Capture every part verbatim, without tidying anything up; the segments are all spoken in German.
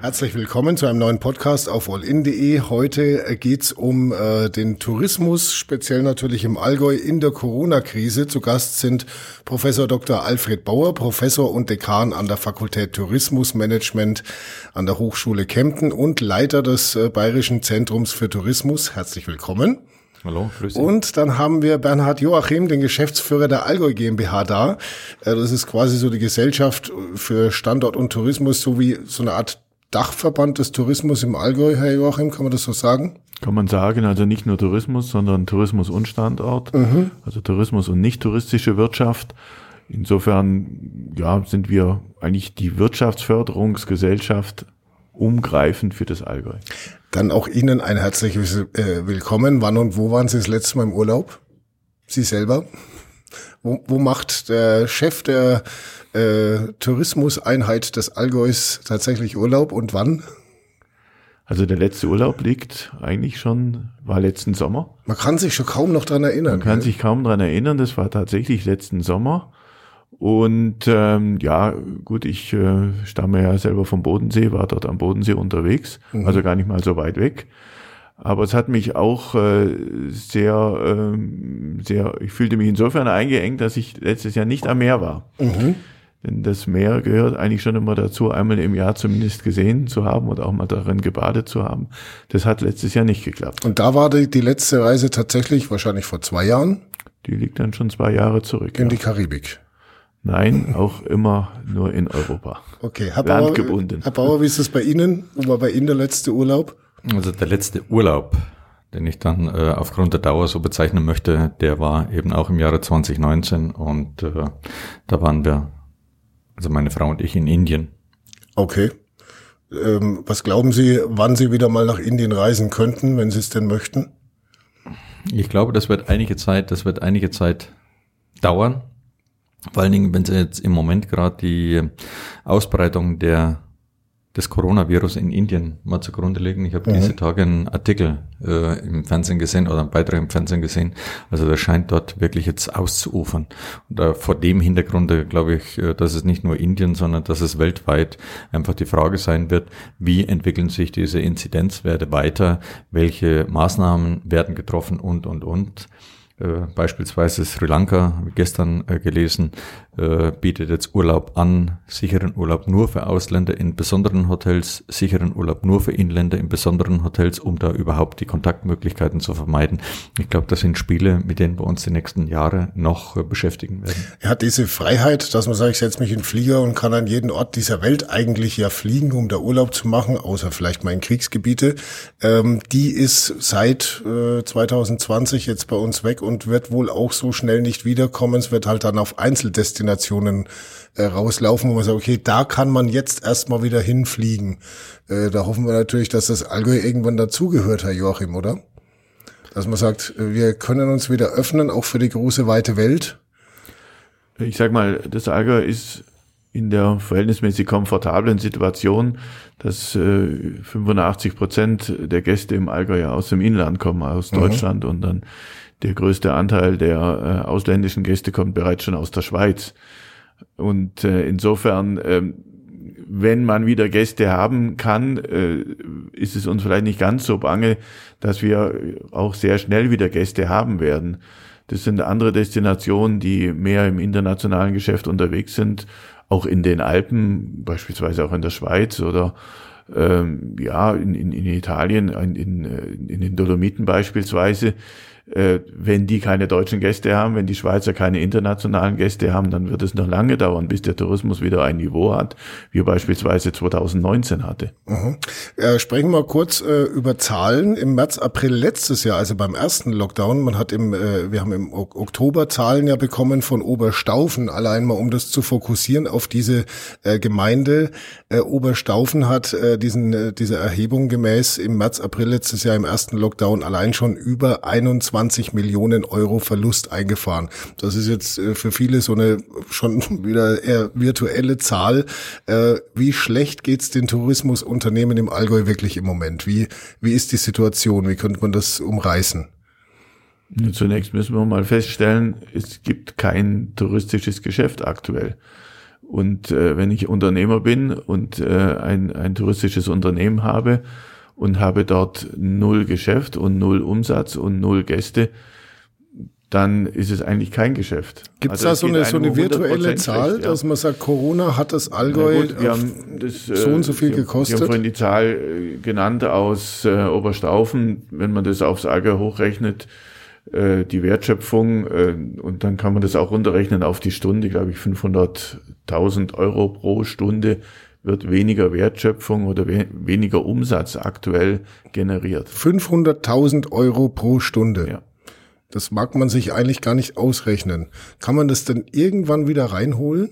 Herzlich willkommen zu einem neuen Podcast auf allin punkt de. Heute geht's um äh, den Tourismus, speziell natürlich im Allgäu in der Corona-Krise. Zu Gast sind Professor Doktor Alfred Bauer, Professor und Dekan an der Fakultät Tourismusmanagement an der Hochschule Kempten und Leiter des äh, Bayerischen Zentrums für Tourismus. Herzlich willkommen. Hallo, grüß dich. Und dann haben wir Bernhard Joachim, den Geschäftsführer der Allgäu GmbH da. Das ist quasi so die Gesellschaft für Standort und Tourismus, sowie so eine Art Dachverband des Tourismus im Allgäu, Herr Joachim, kann man das so sagen? Kann man sagen, also nicht nur Tourismus, sondern Tourismus und Standort, mhm. also Tourismus und nicht touristische Wirtschaft. Insofern ja, sind wir eigentlich die Wirtschaftsförderungsgesellschaft umgreifend für das Allgäu. Dann auch Ihnen ein herzliches äh, Willkommen. Wann und wo waren Sie das letzte Mal im Urlaub? Sie selber? Wo, wo macht der Chef der äh, Tourismuseinheit des Allgäus tatsächlich Urlaub und wann? Also der letzte Urlaub liegt eigentlich schon, war letzten Sommer. Man kann sich schon kaum noch dran erinnern. Man kann gell? sich kaum dran erinnern, das war tatsächlich letzten Sommer. Und ähm, ja, gut, ich äh, stamme ja selber vom Bodensee, war dort am Bodensee unterwegs, mhm. also gar nicht mal so weit weg. Aber es hat mich auch äh, sehr, ähm, sehr, ich fühlte mich insofern eingeengt, dass ich letztes Jahr nicht am Meer war. Mhm. Denn das Meer gehört eigentlich schon immer dazu, einmal im Jahr zumindest gesehen zu haben oder auch mal darin gebadet zu haben. Das hat letztes Jahr nicht geklappt. Und da war die, die letzte Reise tatsächlich wahrscheinlich vor zwei Jahren? Die liegt dann schon zwei Jahre zurück. In ja. die Karibik? Nein, auch immer nur in Europa. Okay, Herr Bauer, landgebunden. Herr Bauer, wie ist es bei Ihnen? Wo war bei Ihnen der letzte Urlaub? Also der letzte Urlaub, den ich dann äh, aufgrund der Dauer so bezeichnen möchte, der war eben auch im Jahre zwanzig neunzehn und äh, da waren wir, also meine Frau und ich, in Indien. Okay. Ähm, was glauben Sie, wann Sie wieder mal nach Indien reisen könnten, wenn Sie es denn möchten? Ich glaube, das wird einige Zeit, das wird einige Zeit dauern. Vor allen Dingen, wenn Sie jetzt im Moment gerade die Ausbreitung der des Coronavirus in Indien mal zugrunde legen. Ich habe mhm. diese Tage einen Artikel äh, im Fernsehen gesehen oder einen Beitrag im Fernsehen gesehen. Also das scheint dort wirklich jetzt auszuufern. Und äh, vor dem Hintergrund äh, glaube ich, äh, dass es nicht nur Indien, sondern dass es weltweit einfach die Frage sein wird, wie entwickeln sich diese Inzidenzwerte weiter, welche Maßnahmen werden getroffen und, und, und. Äh, beispielsweise Sri Lanka, habe ich gestern äh, gelesen, äh, bietet jetzt Urlaub an, sicheren Urlaub nur für Ausländer in besonderen Hotels, sicheren Urlaub nur für Inländer in besonderen Hotels, um da überhaupt die Kontaktmöglichkeiten zu vermeiden. Ich glaube, das sind Spiele, mit denen wir uns die nächsten Jahre noch äh, beschäftigen werden. Er hat diese Freiheit, dass man sagt, ich setze mich in den Flieger und kann an jeden Ort dieser Welt eigentlich ja fliegen, um da Urlaub zu machen, außer vielleicht mal in Kriegsgebiete. Ähm, die ist seit äh, zwanzig zwanzig jetzt bei uns weg und wird wohl auch so schnell nicht wiederkommen. Es wird halt dann auf Einzeldestinationen äh, rauslaufen, wo man sagt, okay, da kann man jetzt erstmal wieder hinfliegen. Äh, da hoffen wir natürlich, dass das Allgäu irgendwann dazugehört, Herr Joachim, oder? Dass man sagt, wir können uns wieder öffnen, auch für die große, weite Welt. Ich sag mal, das Allgäu ist in der verhältnismäßig komfortablen Situation, dass äh, fünfundachtzig Prozent der Gäste im Allgäu ja aus dem Inland kommen, aus mhm. Deutschland, und dann der größte Anteil der äh, ausländischen Gäste kommt bereits schon aus der Schweiz. Und äh, insofern, äh, wenn man wieder Gäste haben kann, äh, ist es uns vielleicht nicht ganz so bange, dass wir auch sehr schnell wieder Gäste haben werden. Das sind andere Destinationen, die mehr im internationalen Geschäft unterwegs sind, auch in den Alpen, beispielsweise auch in der Schweiz oder ähm, ja in, in, in Italien, in, in, in den Dolomiten beispielsweise. Äh, wenn die keine deutschen Gäste haben, wenn die Schweizer keine internationalen Gäste haben, dann wird es noch lange dauern, bis der Tourismus wieder ein Niveau hat, wie er beispielsweise zwanzig neunzehn hatte. Mhm. Äh, sprechen wir kurz äh, über Zahlen. Im März, April letztes Jahr, also beim ersten Lockdown, man hat im, äh, wir haben im o- Oktober Zahlen ja bekommen von Oberstaufen, allein mal um das zu fokussieren auf diese äh, Gemeinde. Äh, Oberstaufen hat äh, diesen äh, diese Erhebung gemäß im März, April letztes Jahr im ersten Lockdown allein schon über einundzwanzig Millionen Euro Verlust eingefahren. Das ist jetzt äh, für viele so eine schon wieder eher virtuelle Zahl. Äh, wie schlecht geht's den Tourismusunternehmen im Allgäu wirklich im Moment? Wie wie ist die Situation? Wie könnte man das umreißen? Zunächst müssen wir mal feststellen, es gibt kein touristisches Geschäft aktuell. Und äh, wenn ich Unternehmer bin und äh, ein, ein touristisches Unternehmen habe und habe dort null Geschäft und null Umsatz und null Gäste, dann ist es eigentlich kein Geschäft. Gibt es also da so eine, so eine virtuelle Zahl, schlecht, ja. dass man sagt, Corona hat das Allgäu gut, wir haben das, so und so viel Sie, gekostet? Sie haben vorhin die Zahl genannt aus äh, Oberstaufen. Wenn man das aufs Allgäu hochrechnet, äh, die Wertschöpfung, äh, und dann kann man das auch runterrechnen auf die Stunde, glaube ich, fünfhunderttausend Euro pro Stunde wird weniger Wertschöpfung oder we- weniger Umsatz aktuell generiert. fünfhunderttausend Euro pro Stunde? Ja. Das mag man sich eigentlich gar nicht ausrechnen. Kann man das denn irgendwann wieder reinholen?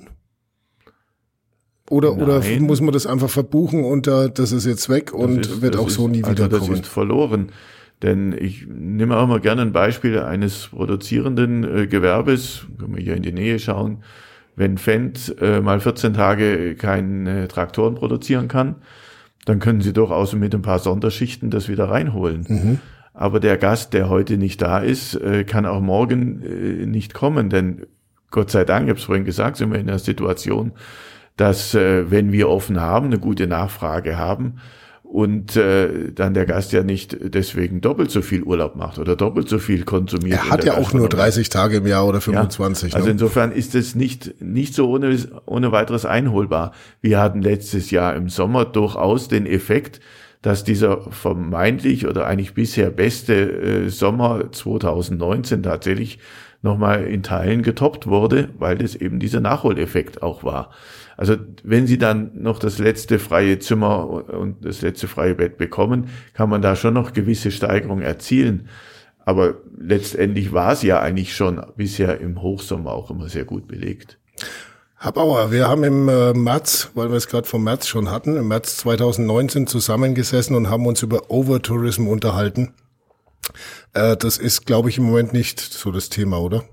Oder, oder muss man das einfach verbuchen und uh, das ist jetzt weg und ist, wird auch so nie also wiederkommen? Das ist verloren. Denn ich nehme auch mal gerne ein Beispiel eines produzierenden äh, Gewerbes. Können wir hier in die Nähe schauen. Wenn Fendt äh, mal vierzehn Tage keine Traktoren produzieren kann, dann können sie durchaus mit ein paar Sonderschichten das wieder reinholen. Mhm. Aber der Gast, der heute nicht da ist, kann auch morgen nicht kommen, denn Gott sei Dank, ich habe es vorhin gesagt, sind wir in der Situation, dass wenn wir offen haben, eine gute Nachfrage haben und dann der Gast ja nicht deswegen doppelt so viel Urlaub macht oder doppelt so viel konsumiert. Er hat ja auch nur dreißig Tage im Jahr oder fünfundzwanzig. Ja, also ne? insofern ist es nicht nicht so ohne ohne weiteres einholbar. Wir hatten letztes Jahr im Sommer durchaus den Effekt, dass dieser vermeintlich oder eigentlich bisher beste äh, Sommer zweitausendneunzehn tatsächlich nochmal in Teilen getoppt wurde, weil das eben dieser Nachholeffekt auch war. Also wenn Sie dann noch das letzte freie Zimmer und das letzte freie Bett bekommen, kann man da schon noch gewisse Steigerungen erzielen. Aber letztendlich war es ja eigentlich schon bisher im Hochsommer auch immer sehr gut belegt. Herr Bauer, wir haben im äh, März, weil wir es gerade vom März schon hatten, im März zweitausendneunzehn zusammengesessen und haben uns über Overtourism unterhalten. Äh, das ist, glaube ich, im Moment nicht so das Thema, oder?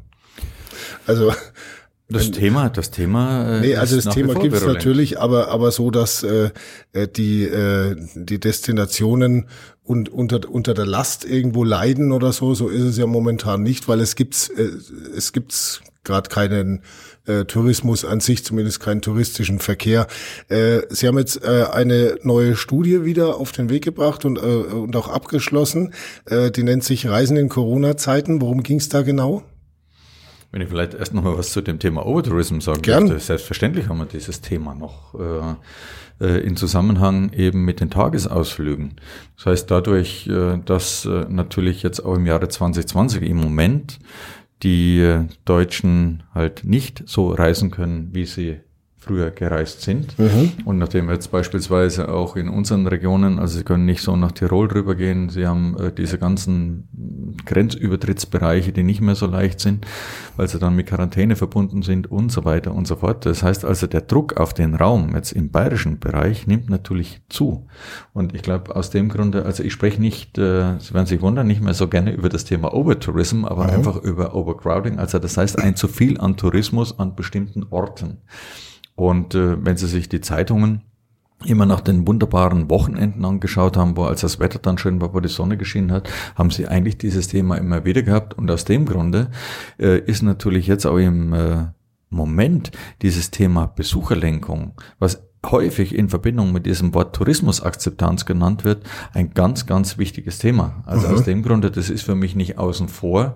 Also das ein, Thema, das Thema. Äh, nee, also das Thema gibt es natürlich, aber aber so, dass äh, die äh, die Destinationen und unter unter der Last irgendwo leiden oder so, so ist es ja momentan nicht, weil es gibt's äh, es gibt's gerade keinen äh, Tourismus an sich, zumindest keinen touristischen Verkehr. Äh, Sie haben jetzt äh, eine neue Studie wieder auf den Weg gebracht und äh, und auch abgeschlossen. Äh, die nennt sich Reisen in Corona-Zeiten. Worum ging es da genau? Wenn ich vielleicht erst noch mal was zu dem Thema Overtourism sagen Gern. möchte. Selbstverständlich haben wir dieses Thema noch äh, in Zusammenhang eben mit den Tagesausflügen. Das heißt, dadurch, äh, dass äh, natürlich jetzt auch im Jahre zwanzig zwanzig im Moment die äh, Deutschen halt nicht so reisen können, wie sie früher gereist sind. Mhm. Und nachdem jetzt beispielsweise auch in unseren Regionen, also sie können nicht so nach Tirol rübergehen, sie haben äh, diese ganzen Grenzübertrittsbereiche, die nicht mehr so leicht sind, weil sie dann mit Quarantäne verbunden sind und so weiter und so fort. Das heißt also, der Druck auf den Raum jetzt im bayerischen Bereich nimmt natürlich zu. Und ich glaube, aus dem Grunde, also ich spreche nicht, äh, Sie werden sich wundern, nicht mehr so gerne über das Thema Overtourism, aber mhm. einfach über Overcrowding. Also das heißt, ein zu viel an Tourismus an bestimmten Orten. Und äh, wenn Sie sich die Zeitungen immer nach den wunderbaren Wochenenden angeschaut haben, wo als das Wetter dann schön war, wo die Sonne geschienen hat, haben Sie eigentlich dieses Thema immer wieder gehabt. Und aus dem Grunde äh, ist natürlich jetzt auch im äh, Moment dieses Thema Besucherlenkung, was häufig in Verbindung mit diesem Wort Tourismusakzeptanz genannt wird, ein ganz, ganz wichtiges Thema. Also mhm. aus dem Grunde, das ist für mich nicht außen vor.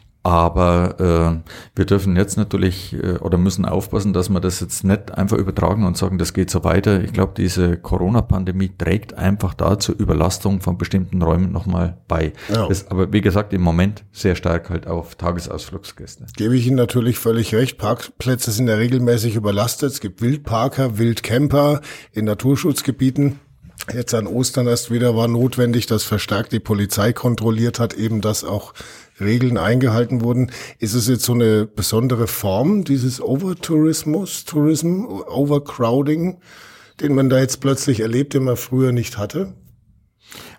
Aber äh, wir dürfen jetzt natürlich äh, oder müssen aufpassen, dass wir das jetzt nicht einfach übertragen und sagen, das geht so weiter. Ich glaube, diese Corona-Pandemie trägt einfach da zur Überlastung von bestimmten Räumen nochmal bei. Ja. Das, aber wie gesagt, im Moment sehr stark halt auf Tagesausflugsgäste. Gebe ich Ihnen natürlich völlig recht. Parkplätze sind ja regelmäßig überlastet. Es gibt Wildparker, Wildcamper in Naturschutzgebieten. Jetzt an Ostern erst wieder war notwendig, dass verstärkt die Polizei kontrolliert hat, eben dass auch Regeln eingehalten wurden. Ist es jetzt so eine besondere Form dieses Overtourismus, Tourism, Overcrowding, den man da jetzt plötzlich erlebt, den man früher nicht hatte?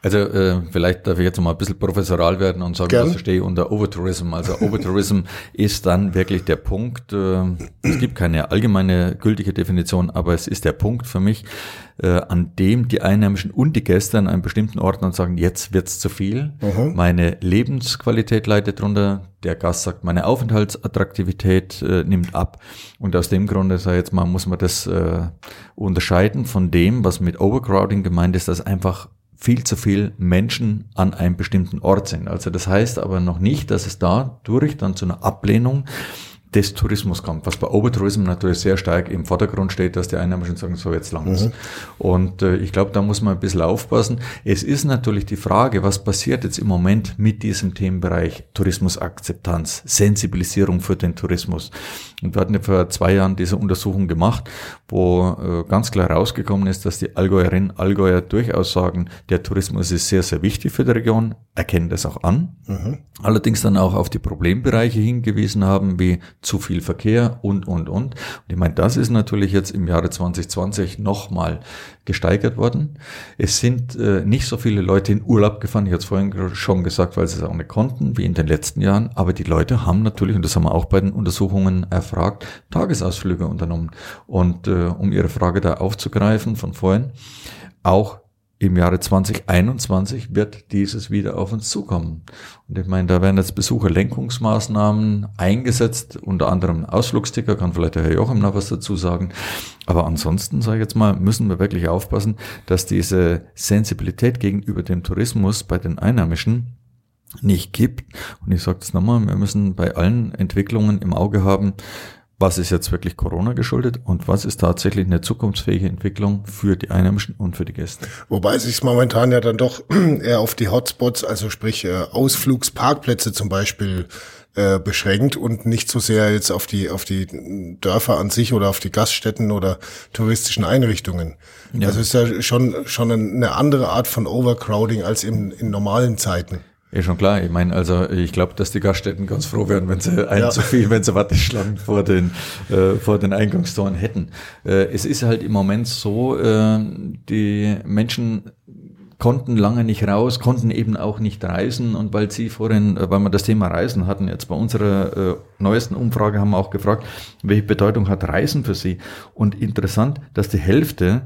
Also äh, vielleicht darf ich jetzt mal ein bisschen professoral werden und sagen, Gern. was verstehe ich unter Overtourism. Also Overtourism ist dann wirklich der Punkt, äh, es gibt keine allgemeine gültige Definition, aber es ist der Punkt für mich, äh, an dem die Einheimischen und die Gäste an einem bestimmten Ort dann sagen, jetzt wird's zu viel, mhm. meine Lebensqualität leidet drunter, der Gast sagt, meine Aufenthaltsattraktivität äh, nimmt ab und aus dem Grunde, sag ich jetzt mal, muss man das äh, unterscheiden von dem, was mit Overcrowding gemeint ist, dass einfach viel zu viel Menschen an einem bestimmten Ort sind. Also das heißt aber noch nicht, dass es dadurch dann zu einer Ablehnung des Tourismus kommt, was bei Overtourism natürlich sehr stark im Vordergrund steht, dass die Einheimischen sagen, so jetzt langt's. Mhm. Und äh, ich glaube, da muss man ein bisschen aufpassen. Es ist natürlich die Frage, was passiert jetzt im Moment mit diesem Themenbereich Tourismusakzeptanz, Sensibilisierung für den Tourismus. Und wir hatten ja vor zwei Jahren diese Untersuchung gemacht, wo äh, ganz klar rausgekommen ist, dass die Allgäuerinnen und Allgäuer durchaus sagen, der Tourismus ist sehr, sehr wichtig für die Region, erkennen das auch an. Mhm. Allerdings dann auch auf die Problembereiche hingewiesen haben, wie zu viel Verkehr und, und, und. Und ich meine, das ist natürlich jetzt im Jahre zwanzig zwanzig nochmal gesteigert worden. Es sind äh, nicht so viele Leute in Urlaub gefahren, ich hatte es vorhin schon gesagt, weil sie es auch nicht konnten, wie in den letzten Jahren. Aber die Leute haben natürlich, und das haben wir auch bei den Untersuchungen erfragt, Tagesausflüge unternommen. Und äh, um Ihre Frage da aufzugreifen von vorhin, auch im Jahre zwanzig einundzwanzig wird dieses wieder auf uns zukommen. Und ich meine, da werden jetzt Besucherlenkungsmaßnahmen eingesetzt, unter anderem Ausflugsticker, kann vielleicht der Herr Joachim noch was dazu sagen. Aber ansonsten, sage ich jetzt mal, müssen wir wirklich aufpassen, dass diese Sensibilität gegenüber dem Tourismus bei den Einheimischen nicht gibt. Und ich sage das nochmal, wir müssen bei allen Entwicklungen im Auge haben, was ist jetzt wirklich Corona geschuldet und was ist tatsächlich eine zukunftsfähige Entwicklung für die Einheimischen und für die Gäste. Wobei sich momentan ja dann doch eher auf die Hotspots, also sprich äh, Ausflugsparkplätze zum Beispiel, äh, beschränkt und nicht so sehr jetzt auf die auf die Dörfer an sich oder auf die Gaststätten oder touristischen Einrichtungen. Ja. Also ist ja schon schon eine andere Art von Overcrowding als in, in normalen Zeiten. Ja, schon klar. Ich meine, also ich glaube, dass die Gaststätten ganz froh wären, wenn sie ein ja. zu viel, wenn sie Warteschlangen vor den äh, vor den Eingangstoren hätten. Äh, es ist halt im Moment so, äh, die Menschen konnten lange nicht raus, konnten eben auch nicht reisen und weil Sie vorhin, weil wir das Thema Reisen hatten, jetzt bei unserer äh, neuesten Umfrage haben wir auch gefragt, welche Bedeutung hat Reisen für Sie? Und interessant, dass die Hälfte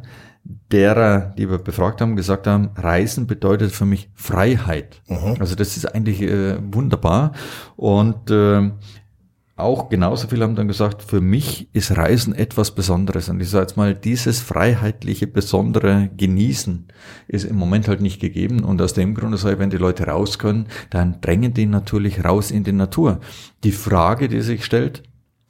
derer, die wir befragt haben, gesagt haben, Reisen bedeutet für mich Freiheit. Mhm. Also das ist eigentlich äh, wunderbar. Und äh, auch genauso viele haben dann gesagt, für mich ist Reisen etwas Besonderes. Und ich sage jetzt mal, dieses freiheitliche, besondere Genießen ist im Moment halt nicht gegeben. Und aus dem Grunde sage ich, wenn die Leute raus können, dann drängen die natürlich raus in die Natur. Die Frage, die sich stellt,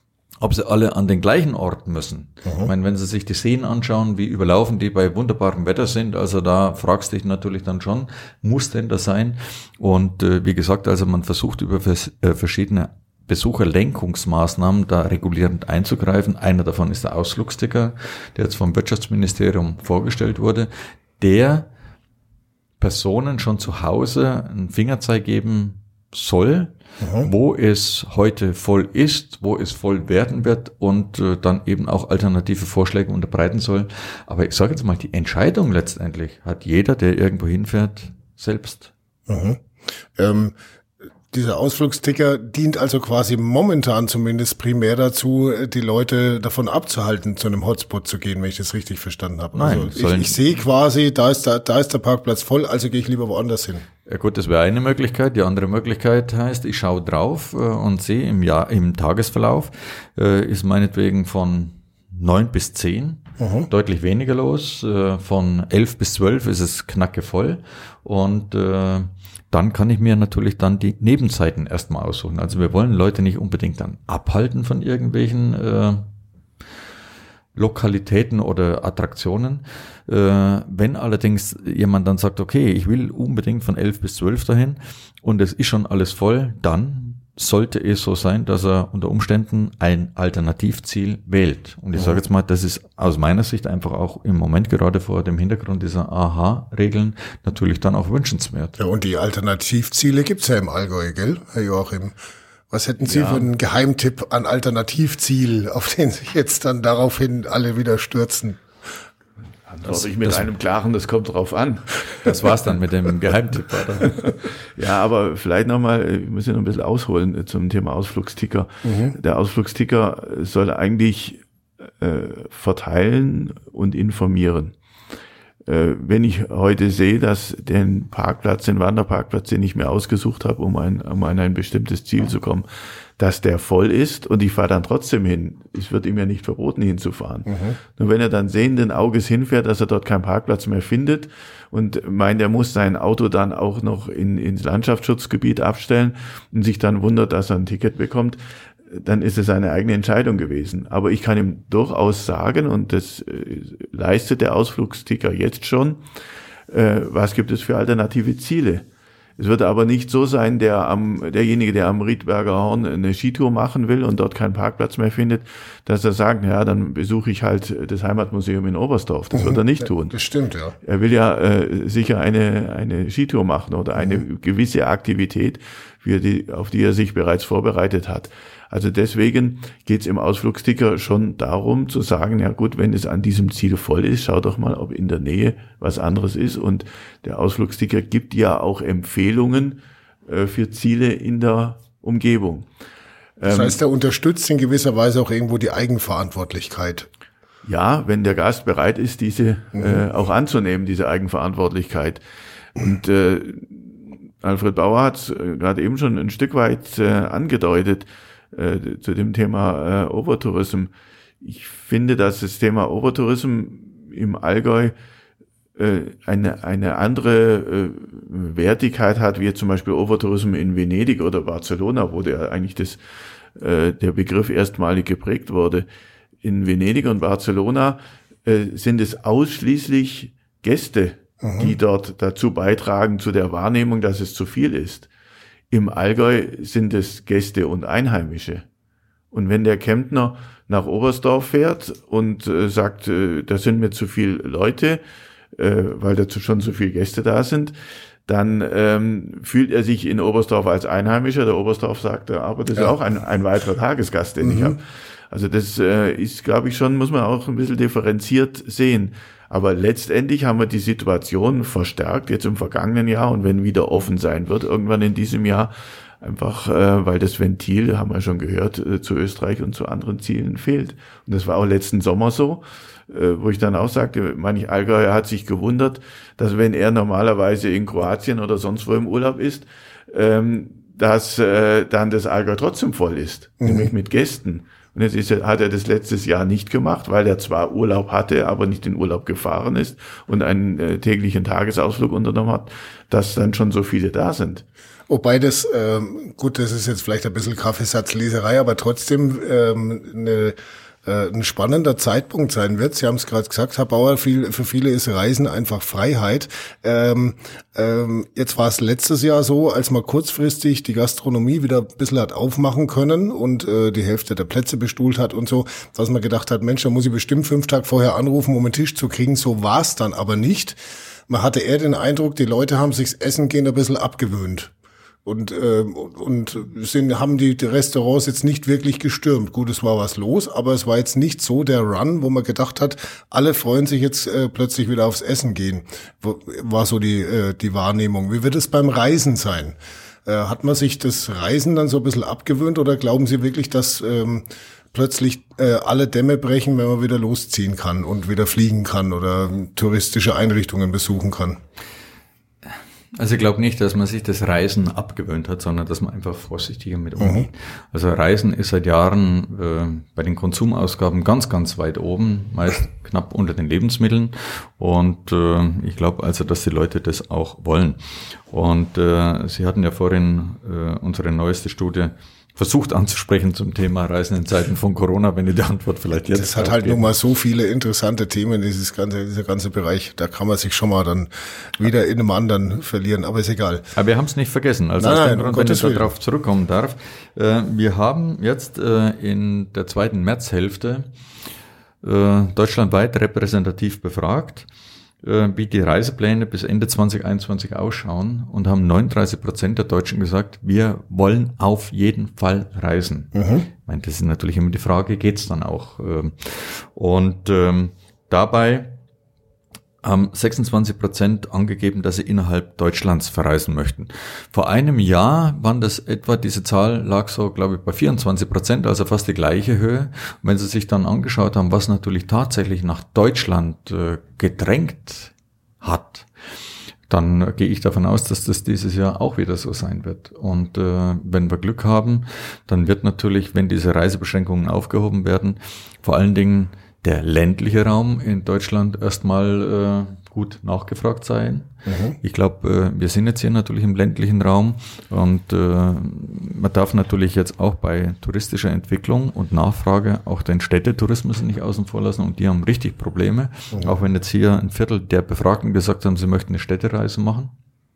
ob sie alle an den gleichen Ort müssen. Mhm. Ich meine, wenn Sie sich die Seen anschauen, wie überlaufen die bei wunderbarem Wetter sind, also da fragst du dich natürlich dann schon, muss denn das sein? Und äh, wie gesagt, also man versucht über vers- äh, verschiedene Besucherlenkungsmaßnahmen da regulierend einzugreifen. Einer davon ist der Ausflugsticker, der jetzt vom Wirtschaftsministerium vorgestellt wurde, der Personen schon zu Hause einen Fingerzeig geben soll, mhm. wo es heute voll ist, wo es voll werden wird und äh, dann eben auch alternative Vorschläge unterbreiten soll. Aber ich sage jetzt mal, die Entscheidung letztendlich hat jeder, der irgendwo hinfährt, selbst. Mhm. Ähm, dieser Ausflugsticker dient also quasi momentan zumindest primär dazu, die Leute davon abzuhalten, zu einem Hotspot zu gehen, wenn ich das richtig verstanden habe. Nein, also ich, ich sehe quasi, da ist, da, da ist der Parkplatz voll, also gehe ich lieber woanders hin. Ja gut, das wäre eine Möglichkeit. Die andere Möglichkeit heißt, ich schaue drauf äh, und sehe im Jahr, im Tagesverlauf äh, ist meinetwegen von neun bis zehn mhm. deutlich weniger los. Äh, von elf bis zwölf ist es knacke voll und äh, dann kann ich mir natürlich dann die Nebenzeiten erstmal aussuchen. Also wir wollen Leute nicht unbedingt dann abhalten von irgendwelchen äh, Lokalitäten oder Attraktionen. Äh, wenn allerdings jemand dann sagt, okay, ich will unbedingt von elf bis zwölf dahin und es ist schon alles voll, dann sollte es so sein, dass er unter Umständen ein Alternativziel wählt. Und ich sage jetzt mal, das ist aus meiner Sicht einfach auch im Moment gerade vor dem Hintergrund dieser A H-Regeln natürlich dann auch wünschenswert. Ja, und die Alternativziele gibt's ja im Allgäu, gell, Herr Joachim? Was hätten Sie ja. für einen Geheimtipp an Alternativziel, auf den sich jetzt dann daraufhin alle wieder stürzen? Antworte das, ich mit das, einem klaren, das kommt drauf an. Das war's dann mit dem Geheimtipp, oder? Ja, aber vielleicht nochmal, ich muss ja noch ein bisschen ausholen zum Thema Ausflugsticker. Mhm. Der Ausflugsticker soll eigentlich äh, verteilen und informieren. Äh, wenn ich heute sehe, dass den Parkplatz, den Wanderparkplatz, den ich mir ausgesucht habe, um, ein, um an ein bestimmtes Ziel zu kommen, dass der voll ist und ich fahre dann trotzdem hin. Es wird ihm ja nicht verboten, hinzufahren. Mhm. Nur wenn er dann sehenden Auges hinfährt, dass er dort keinen Parkplatz mehr findet und meint, er muss sein Auto dann auch noch in, ins Landschaftsschutzgebiet abstellen und sich dann wundert, dass er ein Ticket bekommt, dann ist es eine eigene Entscheidung gewesen. Aber ich kann ihm durchaus sagen, und das äh, leistet der Ausflugsticker jetzt schon, äh, was gibt es für alternative Ziele? Es wird aber nicht so sein, der am, derjenige, der am Riedberger Horn eine Skitour machen will und dort keinen Parkplatz mehr findet, dass er sagt, ja, dann besuche ich halt das Heimatmuseum in Oberstdorf. Das mhm, wird er nicht tun. Das stimmt, ja. Er will ja äh, sicher eine, eine Skitour machen oder eine mhm. gewisse Aktivität, für die, auf die er sich bereits vorbereitet hat. Also deswegen geht es im Ausflugsticker schon darum zu sagen, ja gut, wenn es an diesem Ziel voll ist, schau doch mal, ob in der Nähe was anderes ist. Und der Ausflugsticker gibt ja auch Empfehlungen äh, für Ziele in der Umgebung. Das heißt, er unterstützt in gewisser Weise auch irgendwo die Eigenverantwortlichkeit. Ja, wenn der Gast bereit ist, diese mhm. äh, auch anzunehmen, diese Eigenverantwortlichkeit. Und äh, Alfred Bauer hat es äh, gerade eben schon ein Stück weit äh, angedeutet, Äh, zu dem Thema äh, Overtourism. Ich finde, dass das Thema Overtourism im Allgäu äh, eine eine andere äh, Wertigkeit hat, wie zum Beispiel Overtourism in Venedig oder Barcelona, wo der eigentlich das äh, der Begriff erstmalig geprägt wurde. In Venedig und Barcelona äh, sind es ausschließlich Gäste, mhm. die dort dazu beitragen zu der Wahrnehmung, dass es zu viel ist. Im Allgäu sind es Gäste und Einheimische. Und wenn der Kemptner nach Oberstdorf fährt und äh, sagt, äh, da sind mir zu viele Leute, äh, weil dazu schon zu viele Gäste da sind, dann ähm, fühlt er sich in Oberstdorf als Einheimischer. Der Oberstdorf sagt, aber das ja. ist auch ein, ein weiterer Tagesgast, den mhm. ich habe. Also das äh, ist, glaube ich, schon, muss man auch ein bisschen differenziert sehen. Aber letztendlich haben wir die Situation verstärkt jetzt im vergangenen Jahr und wenn wieder offen sein wird, irgendwann in diesem Jahr, einfach äh, weil das Ventil, haben wir schon gehört, äh, zu Österreich und zu anderen Zielen fehlt. Und das war auch letzten Sommer so, äh, wo ich dann auch sagte, manch Allgäuer hat sich gewundert, dass wenn er normalerweise in Kroatien oder sonst wo im Urlaub ist, ähm, dass äh, dann das Allgäu trotzdem voll ist, mhm. nämlich mit Gästen. Und jetzt ist er, hat er das letztes Jahr nicht gemacht, weil er zwar Urlaub hatte, aber nicht in Urlaub gefahren ist und einen äh, täglichen Tagesausflug unternommen hat, dass dann schon so viele da sind. Wobei das, ähm, gut, das ist jetzt vielleicht ein bisschen Kaffeesatzleserei, aber trotzdem ähm, eine ein spannender Zeitpunkt sein wird. Sie haben es gerade gesagt, Herr Bauer, viel, für viele ist Reisen einfach Freiheit. Ähm, ähm, jetzt war es letztes Jahr so, als man kurzfristig die Gastronomie wieder ein bisschen hat aufmachen können und äh, die Hälfte der Plätze bestuhlt hat und so, dass man gedacht hat, Mensch, da muss ich bestimmt fünf Tage vorher anrufen, um einen Tisch zu kriegen. So war es dann aber nicht. Man hatte eher den Eindruck, die Leute haben sich's Essen gehen ein bisschen abgewöhnt. Und, äh, und sind, haben die, die Restaurants jetzt nicht wirklich gestürmt. Gut, es war was los, aber es war jetzt nicht so der Run, wo man gedacht hat, alle freuen sich jetzt äh, plötzlich wieder aufs Essen gehen. War so die, äh, die Wahrnehmung. Wie wird es beim Reisen sein? Äh, hat man sich das Reisen dann so ein bisschen abgewöhnt oder glauben Sie wirklich, dass ähm, plötzlich äh, alle Dämme brechen, wenn man wieder losziehen kann und wieder fliegen kann oder touristische Einrichtungen besuchen kann? Also ich glaube nicht, dass man sich das Reisen abgewöhnt hat, sondern dass man einfach vorsichtiger mit umgeht. Mhm. Also Reisen ist seit Jahren äh, bei den Konsumausgaben ganz, ganz weit oben, meist knapp unter den Lebensmitteln. Und äh, ich glaube also, dass die Leute das auch wollen. Und äh, Sie hatten ja vorhin äh, unsere neueste Studie versucht anzusprechen zum Thema Reisen in Zeiten von Corona, wenn ihr die Antwort vielleicht jetzt. Das hat halt nun mal so viele interessante Themen, dieses ganze, dieser ganze Bereich. Da kann man sich schon mal dann wieder in einem anderen verlieren, aber ist egal. Aber wir haben es nicht vergessen. Also nein, aus dem Grund, wenn ich darauf zurückkommen darf. Äh, wir haben jetzt äh, in der zweiten Märzhälfte äh, deutschlandweit repräsentativ befragt, wie die Reisepläne bis Ende zwanzig einundzwanzig ausschauen und haben neununddreißig Prozent der Deutschen gesagt, wir wollen auf jeden Fall reisen. Mhm. Ich meine, das ist natürlich immer die Frage, geht's dann auch? Und ähm, dabei haben sechsundzwanzig Prozent angegeben, dass sie innerhalb Deutschlands verreisen möchten. Vor einem Jahr waren das etwa, diese Zahl lag so, glaube ich, bei vierundzwanzig Prozent, also fast die gleiche Höhe. Und wenn Sie sich dann angeschaut haben, was natürlich tatsächlich nach Deutschland äh, gedrängt hat, dann gehe ich davon aus, dass das dieses Jahr auch wieder so sein wird. Und äh, wenn wir Glück haben, dann wird natürlich, wenn diese Reisebeschränkungen aufgehoben werden, vor allen Dingen der ländliche Raum in Deutschland erstmal äh, gut nachgefragt sein. Mhm. Ich glaube, äh, wir sind jetzt hier natürlich im ländlichen Raum und äh, man darf natürlich jetzt auch bei touristischer Entwicklung und Nachfrage auch den Städtetourismus nicht außen vor lassen und die haben richtig Probleme. Mhm. Auch wenn jetzt hier ein Viertel der Befragten gesagt haben, sie möchten eine Städtereise machen,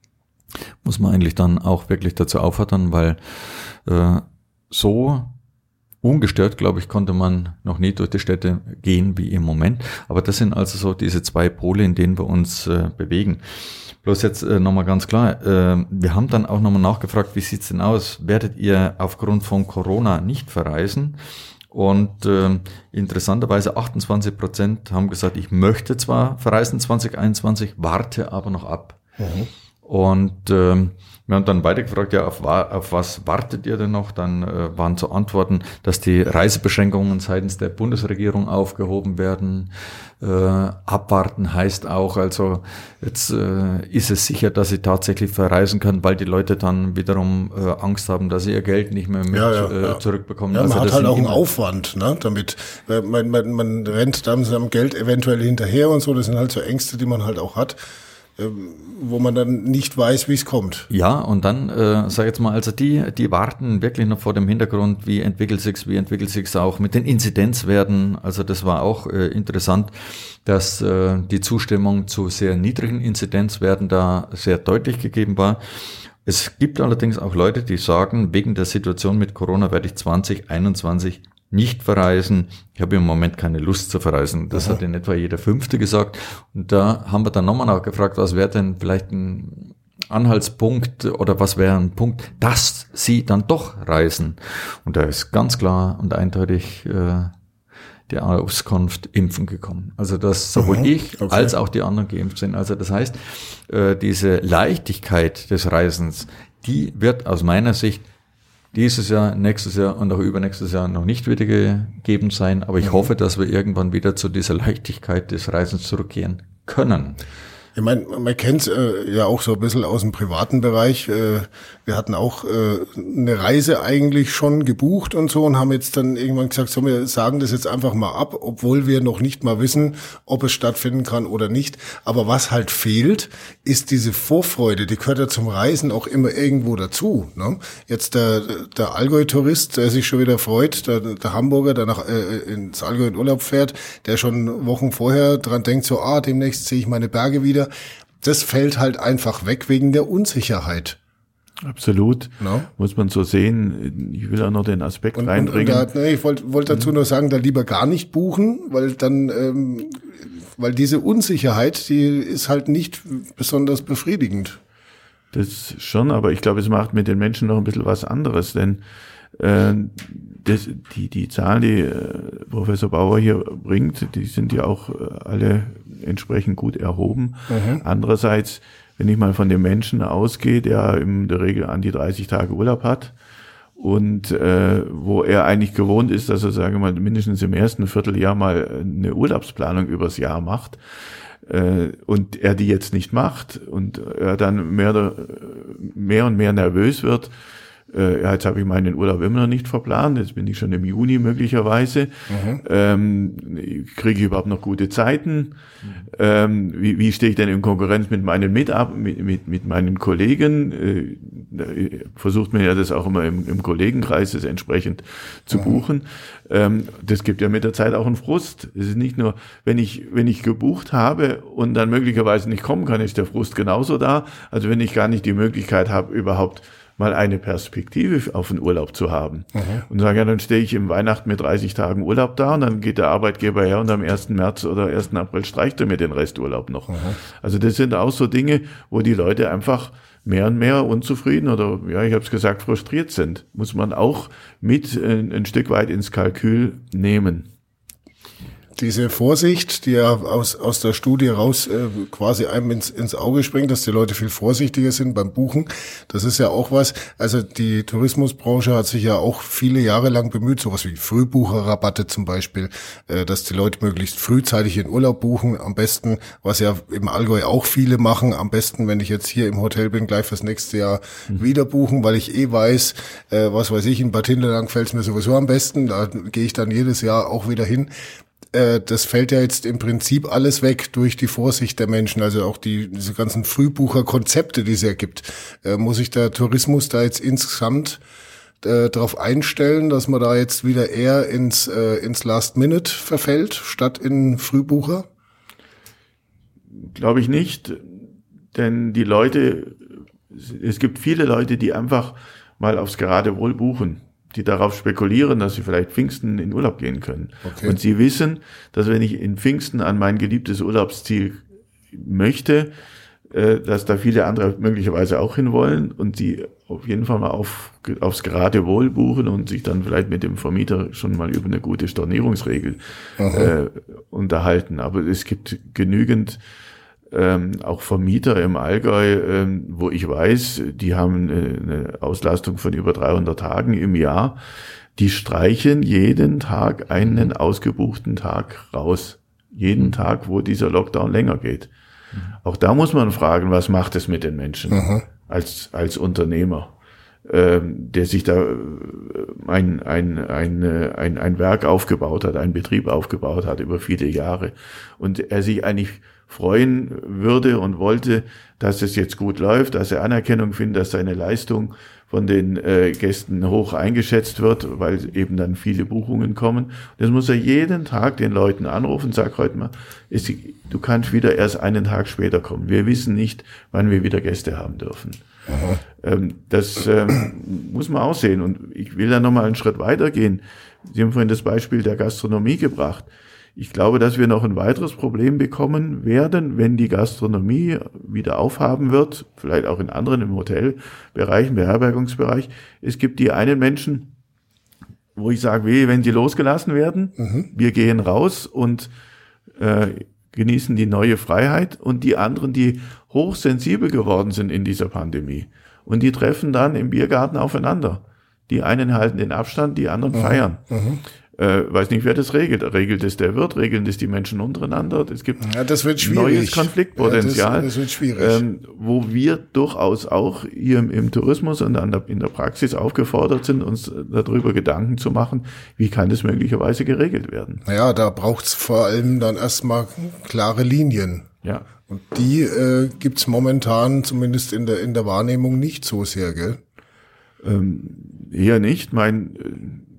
muss man eigentlich dann auch wirklich dazu auffordern, weil äh, so ungestört, glaube ich, konnte man noch nie durch die Städte gehen wie im Moment. Aber das sind also so diese zwei Pole, in denen wir uns äh, bewegen. Bloß jetzt äh, nochmal ganz klar, äh, wir haben dann auch nochmal nachgefragt, wie sieht's denn aus? Werdet ihr aufgrund von Corona nicht verreisen? Und äh, interessanterweise achtundzwanzig Prozent haben gesagt, ich möchte zwar verreisen zwanzig einundzwanzig, warte aber noch ab. Mhm. Und äh, wir haben dann weiter gefragt, ja, auf, auf was wartet ihr denn noch? Dann äh, waren so Antworten, dass die Reisebeschränkungen seitens der Bundesregierung aufgehoben werden. Äh, abwarten heißt auch, also jetzt äh, ist es sicher, dass sie tatsächlich verreisen können, weil die Leute dann wiederum äh, Angst haben, dass sie ihr Geld nicht mehr mit ja, ja, äh, ja. zurückbekommen. Ja, man also hat halt auch einen Aufwand, ne, damit. Man, man, man rennt dann seinem Geld eventuell hinterher und so. Das sind halt so Ängste, die man halt auch hat, wo man dann nicht weiß, wie es kommt. Ja, und dann, äh, sag jetzt mal, also die, die warten wirklich noch vor dem Hintergrund, wie entwickelt sich's, wie entwickelt sich's auch mit den Inzidenzwerten. Also das war auch äh, interessant, dass äh, die Zustimmung zu sehr niedrigen Inzidenzwerten da sehr deutlich gegeben war. Es gibt allerdings auch Leute, die sagen, wegen der Situation mit Corona werde ich zwanzig einundzwanzig nicht verreisen. Ich habe im Moment keine Lust zu verreisen. Das Aha. hat in etwa jeder Fünfte gesagt. Und da haben wir dann nochmal nachgefragt, was wäre denn vielleicht ein Anhaltspunkt oder was wäre ein Punkt, dass Sie dann doch reisen. Und da ist ganz klar und eindeutig äh, die Auskunft Impfen gekommen. Also dass sowohl Aha. ich okay. als auch die anderen geimpft sind. Also das heißt, äh, diese Leichtigkeit des Reisens, die wird aus meiner Sicht dieses Jahr, nächstes Jahr und auch übernächstes Jahr noch nicht wieder gegeben sein. Aber ich mhm. hoffe, dass wir irgendwann wieder zu dieser Leichtigkeit des Reisens zurückkehren können. Ich meine, man kennt äh, ja auch so ein bisschen aus dem privaten Bereich. Äh, wir hatten auch äh, eine Reise eigentlich schon gebucht und so und haben jetzt dann irgendwann gesagt, so, wir sagen das jetzt einfach mal ab, obwohl wir noch nicht mal wissen, ob es stattfinden kann oder nicht. Aber was halt fehlt, ist diese Vorfreude. Die gehört ja zum Reisen auch immer irgendwo dazu. Ne? Jetzt der, der Allgäu-Tourist, der sich schon wieder freut, der, der Hamburger, der nach äh, ins Allgäu in Urlaub fährt, der schon Wochen vorher dran denkt, so, ah, demnächst sehe ich meine Berge wieder. Das fällt halt einfach weg wegen der Unsicherheit. Absolut, no? Muss man so sehen. Ich will auch noch den Aspekt und, reinbringen. Und, und da, nee, ich wollte wollt dazu nur sagen, da lieber gar nicht buchen, weil dann, ähm, weil diese Unsicherheit, die ist halt nicht besonders befriedigend. Das schon, aber ich glaube, es macht mit den Menschen noch ein bisschen was anderes, denn äh, das, die, die Zahlen, die äh, Professor Bauer hier bringt, die sind ja auch äh, alle entsprechend gut erhoben. Mhm. Andererseits, wenn ich mal von dem Menschen ausgehe, der in der Regel an die dreißig Tage Urlaub hat und äh, wo er eigentlich gewohnt ist, dass er, sagen wir mal, mindestens im ersten Vierteljahr mal eine Urlaubsplanung übers Jahr macht, äh, und er die jetzt nicht macht und er dann mehr, mehr und mehr nervös wird, Äh, ja, jetzt habe ich meinen Urlaub immer noch nicht verplant, jetzt bin ich schon im Juni möglicherweise. Mhm. Ähm, kriege ich überhaupt noch gute Zeiten? Mhm. Ähm, wie, wie stehe ich denn in Konkurrenz mit meinen Mitab- mit, mit, mit meinen Kollegen? Äh, versucht man ja das auch immer im, im Kollegenkreis das entsprechend zu mhm. buchen. Ähm, das gibt ja mit der Zeit auch einen Frust. Es ist nicht nur, wenn ich, wenn ich gebucht habe und dann möglicherweise nicht kommen kann, ist der Frust genauso da. Also wenn ich gar nicht die Möglichkeit habe, überhaupt mal eine Perspektive auf den Urlaub zu haben. Mhm. Und sagen, ja, dann stehe ich im Weihnachten mit dreißig Tagen Urlaub da und dann geht der Arbeitgeber her und am ersten März oder ersten April streicht er mir den Resturlaub noch. Mhm. Also das sind auch so Dinge, wo die Leute einfach mehr und mehr unzufrieden oder, ja, ich habe es gesagt, frustriert sind. Muss man auch mit ein, ein Stück weit ins Kalkül nehmen. diese Vorsicht, die ja aus aus der Studie raus äh, quasi einem ins ins Auge springt, dass die Leute viel vorsichtiger sind beim Buchen, das ist ja auch was. Also die Tourismusbranche hat sich ja auch viele Jahre lang bemüht, sowas wie Frühbucherrabatte zum Beispiel, äh, dass die Leute möglichst frühzeitig in Urlaub buchen. Am besten, was ja im Allgäu auch viele machen, am besten, wenn ich jetzt hier im Hotel bin, gleich fürs nächste Jahr mhm. wieder buchen, weil ich eh weiß, äh, was weiß ich, in Bad Hindelang fällt es mir sowieso am besten. Da gehe ich dann jedes Jahr auch wieder hin. Das fällt ja jetzt im Prinzip alles weg durch die Vorsicht der Menschen, also auch die diese ganzen Frühbucherkonzepte, die es ja gibt. Äh, muss sich der Tourismus da jetzt insgesamt äh, darauf einstellen, dass man da jetzt wieder eher ins äh, ins Last Minute verfällt, statt in Frühbucher? Glaube ich nicht, denn die Leute, es gibt viele Leute, die einfach mal aufs Geratewohl buchen, die darauf spekulieren, dass sie vielleicht Pfingsten in Urlaub gehen können. Okay. Und sie wissen, dass wenn ich in Pfingsten an mein geliebtes Urlaubsziel möchte, äh, dass da viele andere möglicherweise auch hinwollen und sie auf jeden Fall mal auf, aufs Geratewohl buchen und sich dann vielleicht mit dem Vermieter schon mal über eine gute Stornierungsregel äh, unterhalten. Aber es gibt genügend Ähm, auch Vermieter im Allgäu, ähm, wo ich weiß, die haben äh, eine Auslastung von über dreihundert Tagen im Jahr, die streichen jeden Tag einen ausgebuchten Tag raus. Jeden mhm. Tag, wo dieser Lockdown länger geht. Mhm. Auch da muss man fragen, was macht es mit den Menschen mhm. als als Unternehmer, ähm, der sich da äh, ein, ein, ein, ein, ein Werk aufgebaut hat, einen Betrieb aufgebaut hat über viele Jahre und er sich eigentlich freuen würde und wollte, dass es jetzt gut läuft, dass er Anerkennung findet, dass seine Leistung von den äh, Gästen hoch eingeschätzt wird, weil eben dann viele Buchungen kommen. Das muss er jeden Tag den Leuten anrufen, sag heute mal, ist, du kannst wieder erst einen Tag später kommen. Wir wissen nicht, wann wir wieder Gäste haben dürfen. Ähm, das ähm, muss man auch sehen. Und ich will da nochmal einen Schritt weitergehen. Sie haben vorhin das Beispiel der Gastronomie gebracht. Ich glaube, dass wir noch ein weiteres Problem bekommen werden, wenn die Gastronomie wieder aufhaben wird, vielleicht auch in anderen im Hotelbereich, im Beherbergungsbereich. Es gibt die einen Menschen, wo ich sage, weh, wenn sie losgelassen werden, mhm. wir gehen raus und äh, genießen die neue Freiheit, und die anderen, die hochsensibel geworden sind in dieser Pandemie. Und die treffen dann im Biergarten aufeinander. Die einen halten den Abstand, die anderen mhm. feiern. Mhm. Äh, weiß nicht, wer das regelt. Regelt es der Wirt? Regeln das die Menschen untereinander? Es gibt ja, das wird neues Konfliktpotenzial, ja, das, das wird schwierig. Ähm, wo wir durchaus auch hier im, im Tourismus und an der, in der Praxis aufgefordert sind, uns darüber Gedanken zu machen, wie kann das möglicherweise geregelt werden. Naja, da braucht es vor allem dann erstmal klare Linien. Ja. Und die äh, gibt's momentan zumindest in der in der Wahrnehmung nicht so sehr, gell? Ähm, eher nicht. Mein äh,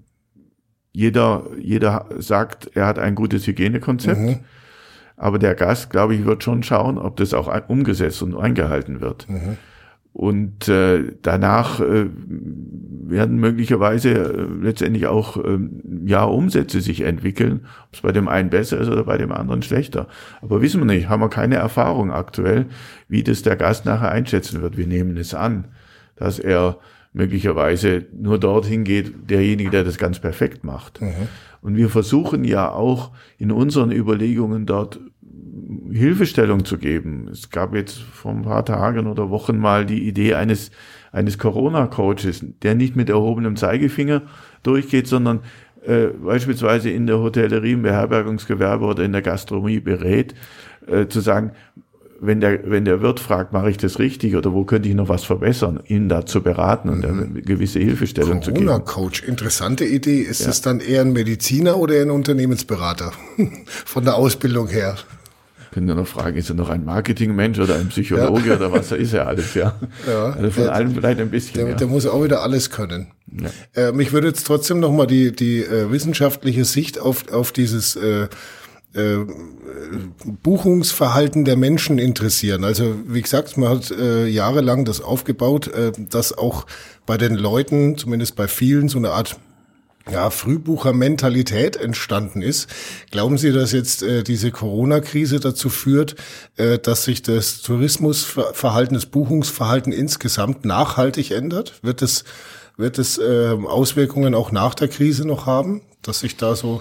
Jeder, jeder sagt, er hat ein gutes Hygienekonzept, mhm. aber der Gast, glaube ich, wird schon schauen, ob das auch umgesetzt und eingehalten wird. Mhm. Und äh, danach äh, werden möglicherweise äh, letztendlich auch äh, ja Umsätze sich entwickeln, ob es bei dem einen besser ist oder bei dem anderen schlechter. Aber wissen wir nicht, haben wir keine Erfahrung aktuell, wie das der Gast nachher einschätzen wird. Wir nehmen es an, dass er möglicherweise nur dorthin geht, derjenige, der das ganz perfekt macht. Mhm. Und wir versuchen ja auch in unseren Überlegungen dort Hilfestellung zu geben. Es gab jetzt vor ein paar Tagen oder Wochen mal die Idee eines eines Corona-Coaches, der nicht mit erhobenem Zeigefinger durchgeht, sondern äh, beispielsweise in der Hotellerie, im Beherbergungsgewerbe oder in der Gastronomie berät, äh, zu sagen, wenn der, wenn der Wirt fragt, mache ich das richtig oder wo könnte ich noch was verbessern, ihn da zu beraten und mhm. eine gewisse Hilfestellung zu geben. Corona-Coach, interessante Idee. Ist ja. es dann eher ein Mediziner oder ein Unternehmensberater? Von der Ausbildung her. Können wir noch fragen, ist er noch ein Marketingmensch oder ein Psychologe ja. oder was ist er alles, ja? ja also von der, allem vielleicht ein bisschen. Der, ja. der muss auch wieder alles können. Ja. Äh, mich würde jetzt trotzdem nochmal die, die äh, wissenschaftliche Sicht auf, auf dieses äh, Äh, Buchungsverhalten der Menschen interessieren. Also wie gesagt, man hat äh, jahrelang das aufgebaut, äh, dass auch bei den Leuten, zumindest bei vielen, so eine Art ja, Frühbuchermentalität entstanden ist. Glauben Sie, dass jetzt äh, diese Corona-Krise dazu führt, äh, dass sich das Tourismusverhalten, das Buchungsverhalten insgesamt nachhaltig ändert? Wird es wird es äh, Auswirkungen auch nach der Krise noch haben, dass sich da so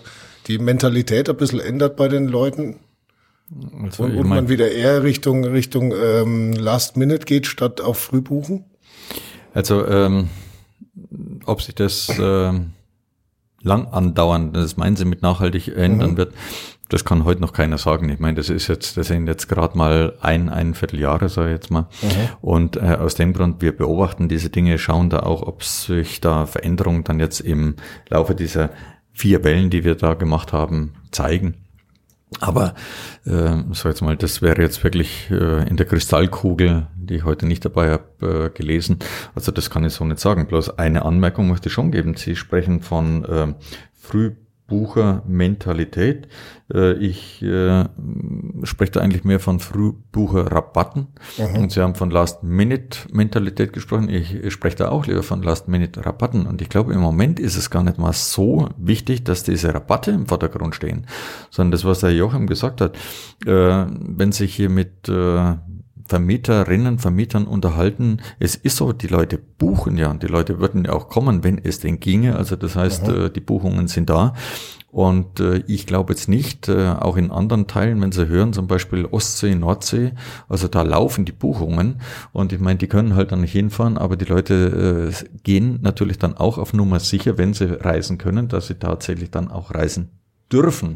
die Mentalität ein bisschen ändert bei den Leuten? Also, und, und mein, man wieder eher Richtung Richtung ähm, Last Minute geht, statt auf Frühbuchen? Also ähm, ob sich das äh, lang andauern, das meinen Sie mit nachhaltig ändern mhm. wird, das kann heute noch keiner sagen. Ich meine, das ist jetzt, das sind jetzt gerade mal ein, ein Vierteljahre, sage ich jetzt mal. Mhm. Und äh, aus dem Grund, wir beobachten diese Dinge, schauen da auch, ob sich da Veränderungen dann jetzt im Laufe dieser vier Wellen, die wir da gemacht haben, zeigen. Aber äh, so jetzt mal, das wäre jetzt wirklich äh, in der Kristallkugel, die ich heute nicht dabei habe, äh, gelesen. Also das kann ich so nicht sagen. Bloß eine Anmerkung möchte ich schon geben. Sie sprechen von äh, Frühbuchermentalität. Äh, ich äh, spreche da eigentlich mehr von Frühbucherrabatten. Mhm. Und Sie haben von Last-Minute-Mentalität gesprochen. Ich, ich spreche da auch lieber von Last-Minute-Rabatten. Und ich glaube, im Moment ist es gar nicht mal so wichtig, dass diese Rabatte im Vordergrund stehen, sondern das, was der Joachim gesagt hat, äh, wenn sich hier mit äh, Vermieterinnen, Vermietern unterhalten. Es ist so, die Leute buchen ja und die Leute würden ja auch kommen, wenn es denn ginge. Also das heißt, mhm. die Buchungen sind da. Und äh, ich glaube jetzt nicht, äh, auch in anderen Teilen, wenn Sie hören, zum Beispiel Ostsee, Nordsee, also da laufen die Buchungen. Und ich meine, die können halt dann nicht hinfahren, aber die Leute äh, gehen natürlich dann auch auf Nummer sicher, wenn sie reisen können, dass sie tatsächlich dann auch reisen dürfen.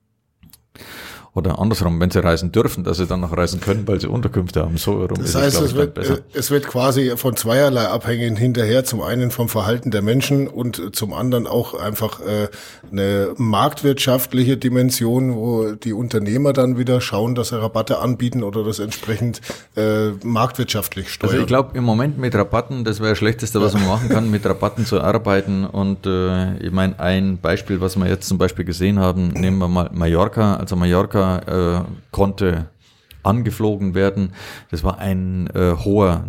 Oder andersrum, wenn sie reisen dürfen, dass sie dann noch reisen können, weil sie Unterkünfte haben. So rum das heißt, es, es, wird, es wird quasi von zweierlei abhängen hinterher. Zum einen vom Verhalten der Menschen und zum anderen auch einfach äh, eine marktwirtschaftliche Dimension, wo die Unternehmer dann wieder schauen, dass sie Rabatte anbieten oder das entsprechend äh, marktwirtschaftlich steuern. Also ich glaube, im Moment mit Rabatten, das wäre das Schlechteste, was man machen kann, mit Rabatten zu arbeiten. Und äh, ich meine, ein Beispiel, was wir jetzt zum Beispiel gesehen haben, nehmen wir mal Mallorca. Also Mallorca Äh, konnte angeflogen werden. Das war ein äh, hoher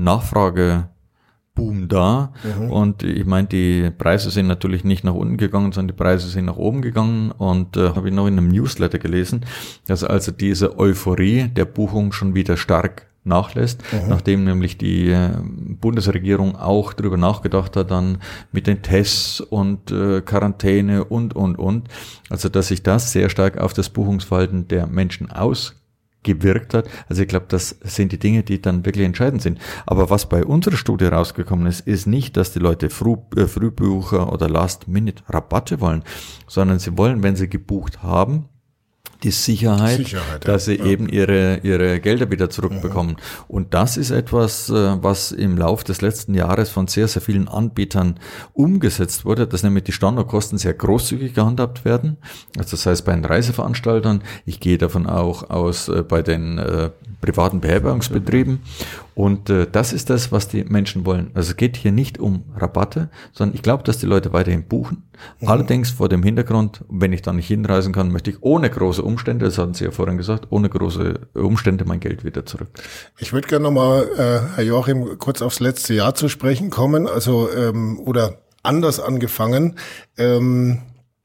Nachfrageboom da. Mhm. Und ich meine, die Preise sind natürlich nicht nach unten gegangen, sondern die Preise sind nach oben gegangen. Und äh, habe ich noch in einem Newsletter gelesen, dass also diese Euphorie der Buchung schon wieder stark nachlässt, mhm. nachdem nämlich die äh, Bundesregierung auch darüber nachgedacht hat, dann mit den Tests und äh, Quarantäne und, und, und. Also, dass sich das sehr stark auf das Buchungsverhalten der Menschen ausgewirkt hat. Also, ich glaube, das sind die Dinge, die dann wirklich entscheidend sind. Aber was bei unserer Studie rausgekommen ist, ist nicht, dass die Leute Früh, äh, Frühbucher oder Last-Minute-Rabatte wollen, sondern sie wollen, wenn sie gebucht haben, die Sicherheit, Sicherheit dass ja. sie ja. eben ihre ihre Gelder wieder zurückbekommen. Mhm. Und das ist etwas, was im Lauf des letzten Jahres von sehr, sehr vielen Anbietern umgesetzt wurde, dass nämlich die Standardkosten sehr großzügig gehandhabt werden. Also das heißt bei den Reiseveranstaltern, ich gehe davon auch aus bei den äh, privaten Beherbergungsbetrieben. Und äh, das ist das, was die Menschen wollen. Also es geht hier nicht um Rabatte, sondern ich glaube, dass die Leute weiterhin buchen. Mhm. Allerdings vor dem Hintergrund, wenn ich da nicht hinreisen kann, möchte ich ohne große Umstände, das hatten Sie ja vorhin gesagt, ohne große Umstände mein Geld wieder zurück. Ich würde gerne nochmal, äh, Herr Joachim, kurz aufs letzte Jahr zu sprechen kommen, also ähm, oder anders angefangen. Ähm,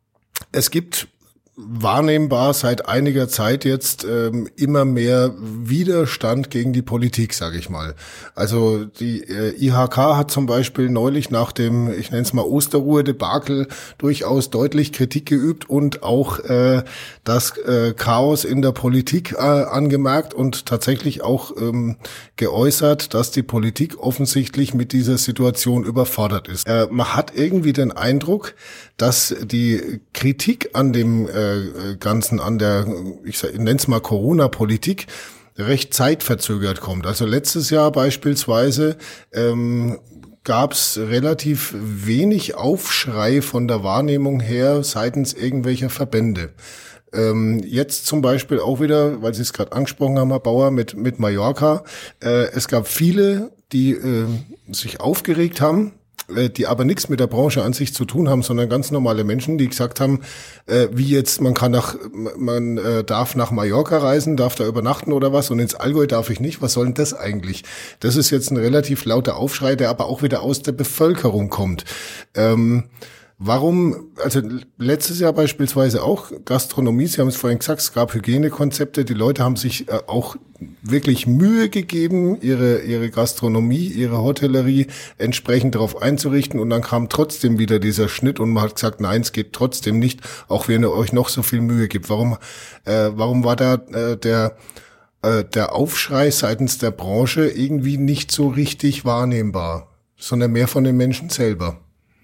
es gibt wahrnehmbar seit einiger Zeit jetzt ähm, immer mehr Widerstand gegen die Politik, sage ich mal. Also die äh, I H K hat zum Beispiel neulich nach dem, ich nenne es mal Osterruhe-Debakel, durchaus deutlich Kritik geübt und auch äh, das äh, Chaos in der Politik äh, angemerkt und tatsächlich auch ähm, geäußert, dass die Politik offensichtlich mit dieser Situation überfordert ist. Äh, man hat irgendwie den Eindruck, dass die Kritik an dem äh, Ganzen, an der, ich nenne es mal Corona-Politik, recht zeitverzögert kommt. Also letztes Jahr beispielsweise ähm, gab es relativ wenig Aufschrei von der Wahrnehmung her seitens irgendwelcher Verbände. Ähm, jetzt zum Beispiel auch wieder, weil Sie es gerade angesprochen haben, Herr Bauer, mit mit Mallorca. Äh, es gab viele, die äh, sich aufgeregt haben, die aber nichts mit der Branche an sich zu tun haben, sondern ganz normale Menschen, die gesagt haben, äh, wie jetzt, man kann nach, man äh, darf nach Mallorca reisen, darf da übernachten oder was und ins Allgäu darf ich nicht. Was soll denn das eigentlich? Das ist jetzt ein relativ lauter Aufschrei, der aber auch wieder aus der Bevölkerung kommt. Ähm, Warum, also letztes Jahr beispielsweise auch Gastronomie, Sie haben es vorhin gesagt, es gab Hygienekonzepte, die Leute haben sich äh, auch wirklich Mühe gegeben, ihre ihre Gastronomie, ihre Hotellerie entsprechend darauf einzurichten und dann kam trotzdem wieder dieser Schnitt und man hat gesagt, nein, es geht trotzdem nicht, auch wenn ihr euch noch so viel Mühe gibt. Warum äh, warum war da äh, der äh, der Aufschrei seitens der Branche irgendwie nicht so richtig wahrnehmbar, sondern mehr von den Menschen selber?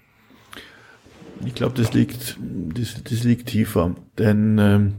Ich glaube, das liegt, das, das liegt tiefer, denn ähm,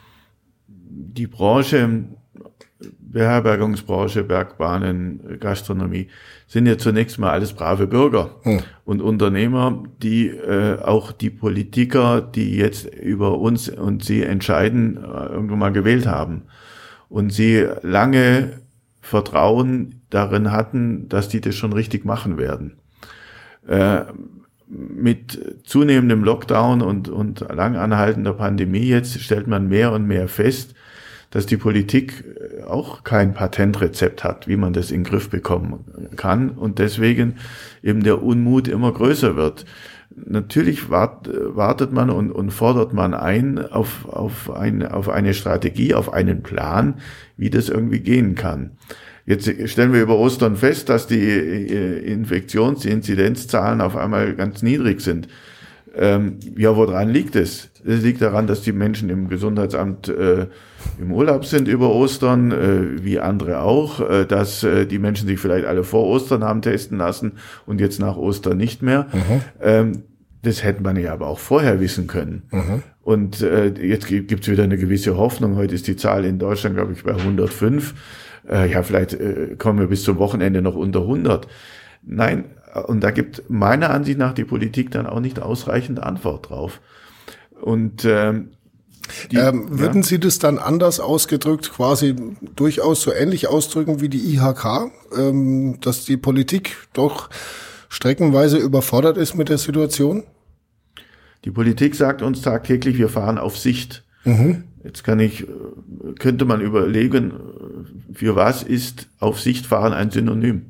die Branche, Beherbergungsbranche, Bergbahnen, Gastronomie, sind ja zunächst mal alles brave Bürger hm. und Unternehmer, die äh, auch die Politiker, die jetzt über uns und sie entscheiden, äh, irgendwann mal gewählt haben und sie lange Vertrauen darin hatten, dass die das schon richtig machen werden. Äh, Mit zunehmendem Lockdown und, und lang anhaltender Pandemie jetzt stellt man mehr und mehr fest, dass die Politik auch kein Patentrezept hat, wie man das in den Griff bekommen kann und deswegen eben der Unmut immer größer wird. Natürlich wart, wartet man und, und fordert man ein auf, auf, eine, auf eine Strategie, auf einen Plan, wie das irgendwie gehen kann. Jetzt stellen wir über Ostern fest, dass die Infektions-, die Inzidenzzahlen auf einmal ganz niedrig sind. Ähm, ja, woran liegt es? Es liegt daran, dass die Menschen im Gesundheitsamt äh, im Urlaub sind über Ostern, äh, wie andere auch, äh, dass äh, die Menschen sich vielleicht alle vor Ostern haben testen lassen und jetzt nach Ostern nicht mehr. Mhm. Ähm, das hätte man ja aber auch vorher wissen können. Mhm. Und äh, jetzt gibt es wieder eine gewisse Hoffnung. Heute ist die Zahl in Deutschland, glaube ich, bei hundertfünf. Äh, ja, vielleicht äh, kommen wir bis zum Wochenende noch unter hundert. Nein, und da gibt meiner Ansicht nach die Politik dann auch nicht ausreichend Antwort drauf. Und ähm, die, ähm, würden ja? Sie das dann anders ausgedrückt, quasi durchaus so ähnlich ausdrücken wie die I H K, ähm, dass die Politik doch streckenweise überfordert ist mit der Situation? Die Politik sagt uns tagtäglich, wir fahren auf Sicht. Mhm. Jetzt kann ich, könnte man überlegen, für was ist auf Sicht fahren ein Synonym?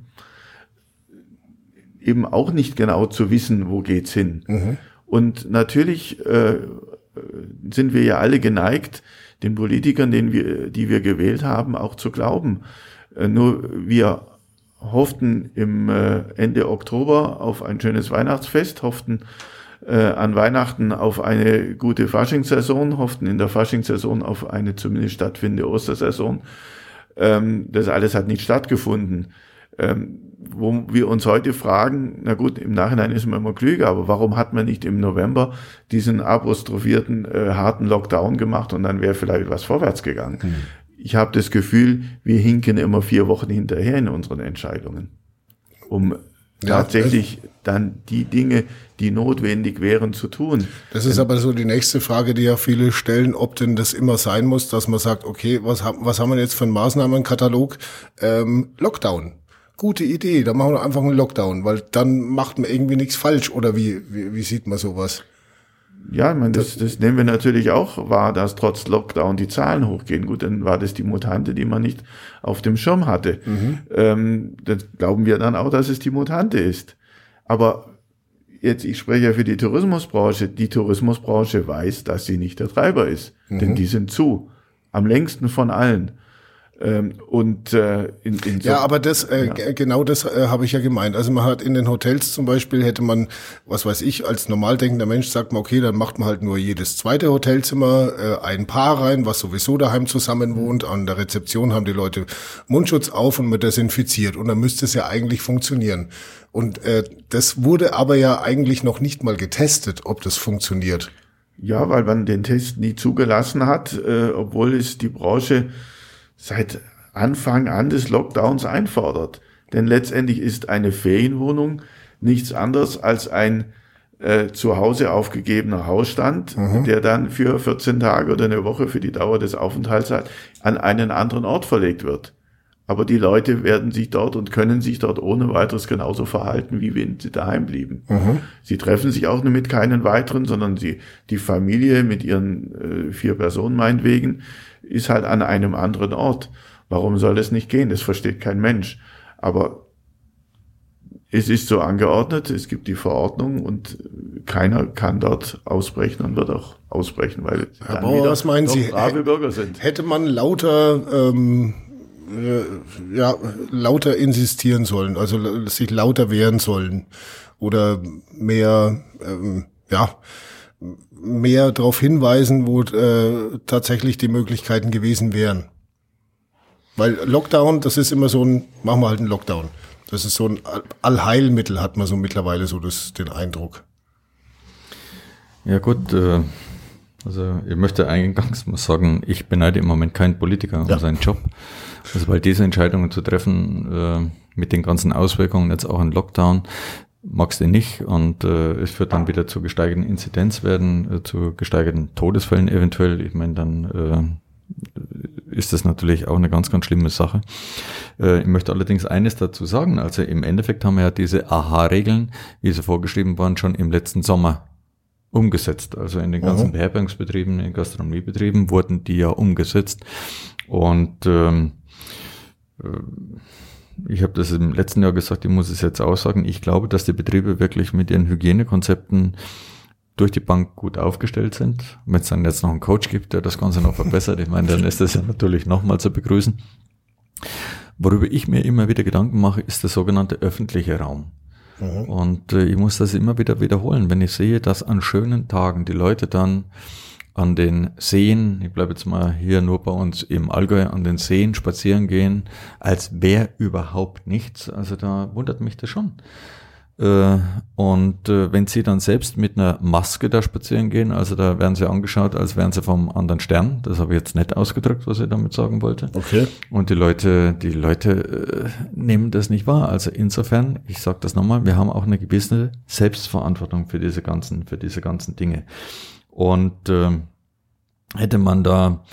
Eben auch nicht genau zu wissen, wo geht's hin. Mhm. Und natürlich äh, sind wir ja alle geneigt, den Politikern, den wir, die wir gewählt haben, auch zu glauben. Äh, nur wir hofften im äh, Ende Oktober auf ein schönes Weihnachtsfest, hofften äh, an Weihnachten auf eine gute Faschingssaison, hofften in der Faschingssaison auf eine zumindest stattfindende Ostersaison. Ähm, das alles hat nicht stattgefunden. Ähm, wo wir uns heute fragen, na gut, im Nachhinein ist man immer klüger, aber warum hat man nicht im November diesen apostrophierten äh, harten Lockdown gemacht und dann wäre vielleicht was vorwärts gegangen. Mhm. Ich habe das Gefühl, wir hinken immer vier Wochen hinterher in unseren Entscheidungen, um ja, tatsächlich dann die Dinge, die notwendig wären, zu tun. Das ist aber so die nächste Frage, die ja viele stellen, ob denn das immer sein muss, dass man sagt, okay, was, was haben wir jetzt für einen Maßnahmenkatalog? Ähm, Lockdown. Gute Idee, da machen wir einfach einen Lockdown, weil dann macht man irgendwie nichts falsch, oder wie, wie, wie sieht man sowas? Ja, ich meine, das, das nehmen wir natürlich auch wahr, dass trotz Lockdown die Zahlen hochgehen. Gut, dann war das die Mutante, die man nicht auf dem Schirm hatte. Mhm. Ähm, das glauben wir dann auch, dass es die Mutante ist. Aber jetzt, ich spreche ja für die Tourismusbranche. Die Tourismusbranche weiß, dass sie nicht der Treiber ist, mhm. denn die sind zu. Am längsten von allen. Ähm, und äh, in, in so, ja, aber das äh, ja. genau das äh, habe ich ja gemeint. Also man hat in den Hotels zum Beispiel, hätte man, was weiß ich, als normal denkender Mensch sagt man, okay, dann macht man halt nur jedes zweite Hotelzimmer äh, ein Paar rein, was sowieso daheim zusammen wohnt. An der Rezeption haben die Leute Mundschutz auf und man desinfiziert und dann müsste es ja eigentlich funktionieren. Und äh, das wurde aber ja eigentlich noch nicht mal getestet, ob das funktioniert. Ja, weil man den Test nie zugelassen hat, äh, obwohl es die Branche seit Anfang an des Lockdowns einfordert. Denn letztendlich ist eine Ferienwohnung nichts anderes als ein äh, zu Hause aufgegebener Hausstand, mhm. der dann für vierzehn Tage oder eine Woche für die Dauer des Aufenthalts an einen anderen Ort verlegt wird. Aber die Leute werden sich dort und können sich dort ohne weiteres genauso verhalten, wie wenn sie daheim blieben. Mhm. Sie treffen sich auch nur mit keinen weiteren, sondern sie, die Familie mit ihren äh, vier Personen meinetwegen, ist halt an einem anderen Ort. Warum soll es nicht gehen? Das versteht kein Mensch. Aber es ist so angeordnet, es gibt die Verordnung und keiner kann dort ausbrechen und wird auch ausbrechen, weil Herr dann Bauer, was meinen Sie, brave Bürger sind. Hätte man lauter, ähm, äh, ja, lauter insistieren sollen, also sich lauter wehren sollen oder mehr, ähm, ja, mehr darauf hinweisen, wo äh, tatsächlich die Möglichkeiten gewesen wären. Weil Lockdown, das ist immer so ein, machen wir halt einen Lockdown. Das ist so ein Allheilmittel, hat man so mittlerweile so das, den Eindruck. Ja gut, äh, also ich möchte eingangs mal sagen, ich beneide im Moment keinen Politiker um ja. seinen Job. Also weil diese Entscheidungen zu treffen, äh, mit den ganzen Auswirkungen, jetzt auch ein Lockdown, magst du nicht und äh, es führt dann wieder zu gesteigerten Inzidenzwerten, äh, zu gesteigerten Todesfällen eventuell. Ich meine, dann äh, ist das natürlich auch eine ganz, ganz schlimme Sache. Äh, ich möchte allerdings eines dazu sagen. Also im Endeffekt haben wir ja diese A H-Regeln, wie sie vorgeschrieben waren, schon im letzten Sommer umgesetzt. Also in den ganzen mhm. Beherbergungsbetrieben, in den Gastronomiebetrieben wurden die ja umgesetzt. Und ähm, ich habe das im letzten Jahr gesagt, ich muss es jetzt auch sagen, ich glaube, dass die Betriebe wirklich mit ihren Hygienekonzepten durch die Bank gut aufgestellt sind. Wenn es dann jetzt noch einen Coach gibt, der das Ganze noch verbessert, ich meine, dann ist das ja natürlich nochmal zu begrüßen. Worüber ich mir immer wieder Gedanken mache, ist der sogenannte öffentliche Raum. Mhm. Und äh, ich muss das immer wieder wiederholen, wenn ich sehe, dass an schönen Tagen die Leute dann an den Seen, ich bleibe jetzt mal hier nur bei uns im Allgäu, an den Seen spazieren gehen, als wäre überhaupt nichts. Also da wundert mich das schon. Und wenn sie dann selbst mit einer Maske da spazieren gehen, also da werden sie angeschaut, als wären sie vom anderen Stern. Das habe ich jetzt nicht ausgedrückt, was ich damit sagen wollte. Okay. Und die Leute, die Leute äh, nehmen das nicht wahr. Also insofern, ich sage das nochmal, wir haben auch eine gewisse Selbstverantwortung für diese ganzen, für diese ganzen Dinge. Und äh, hätte man da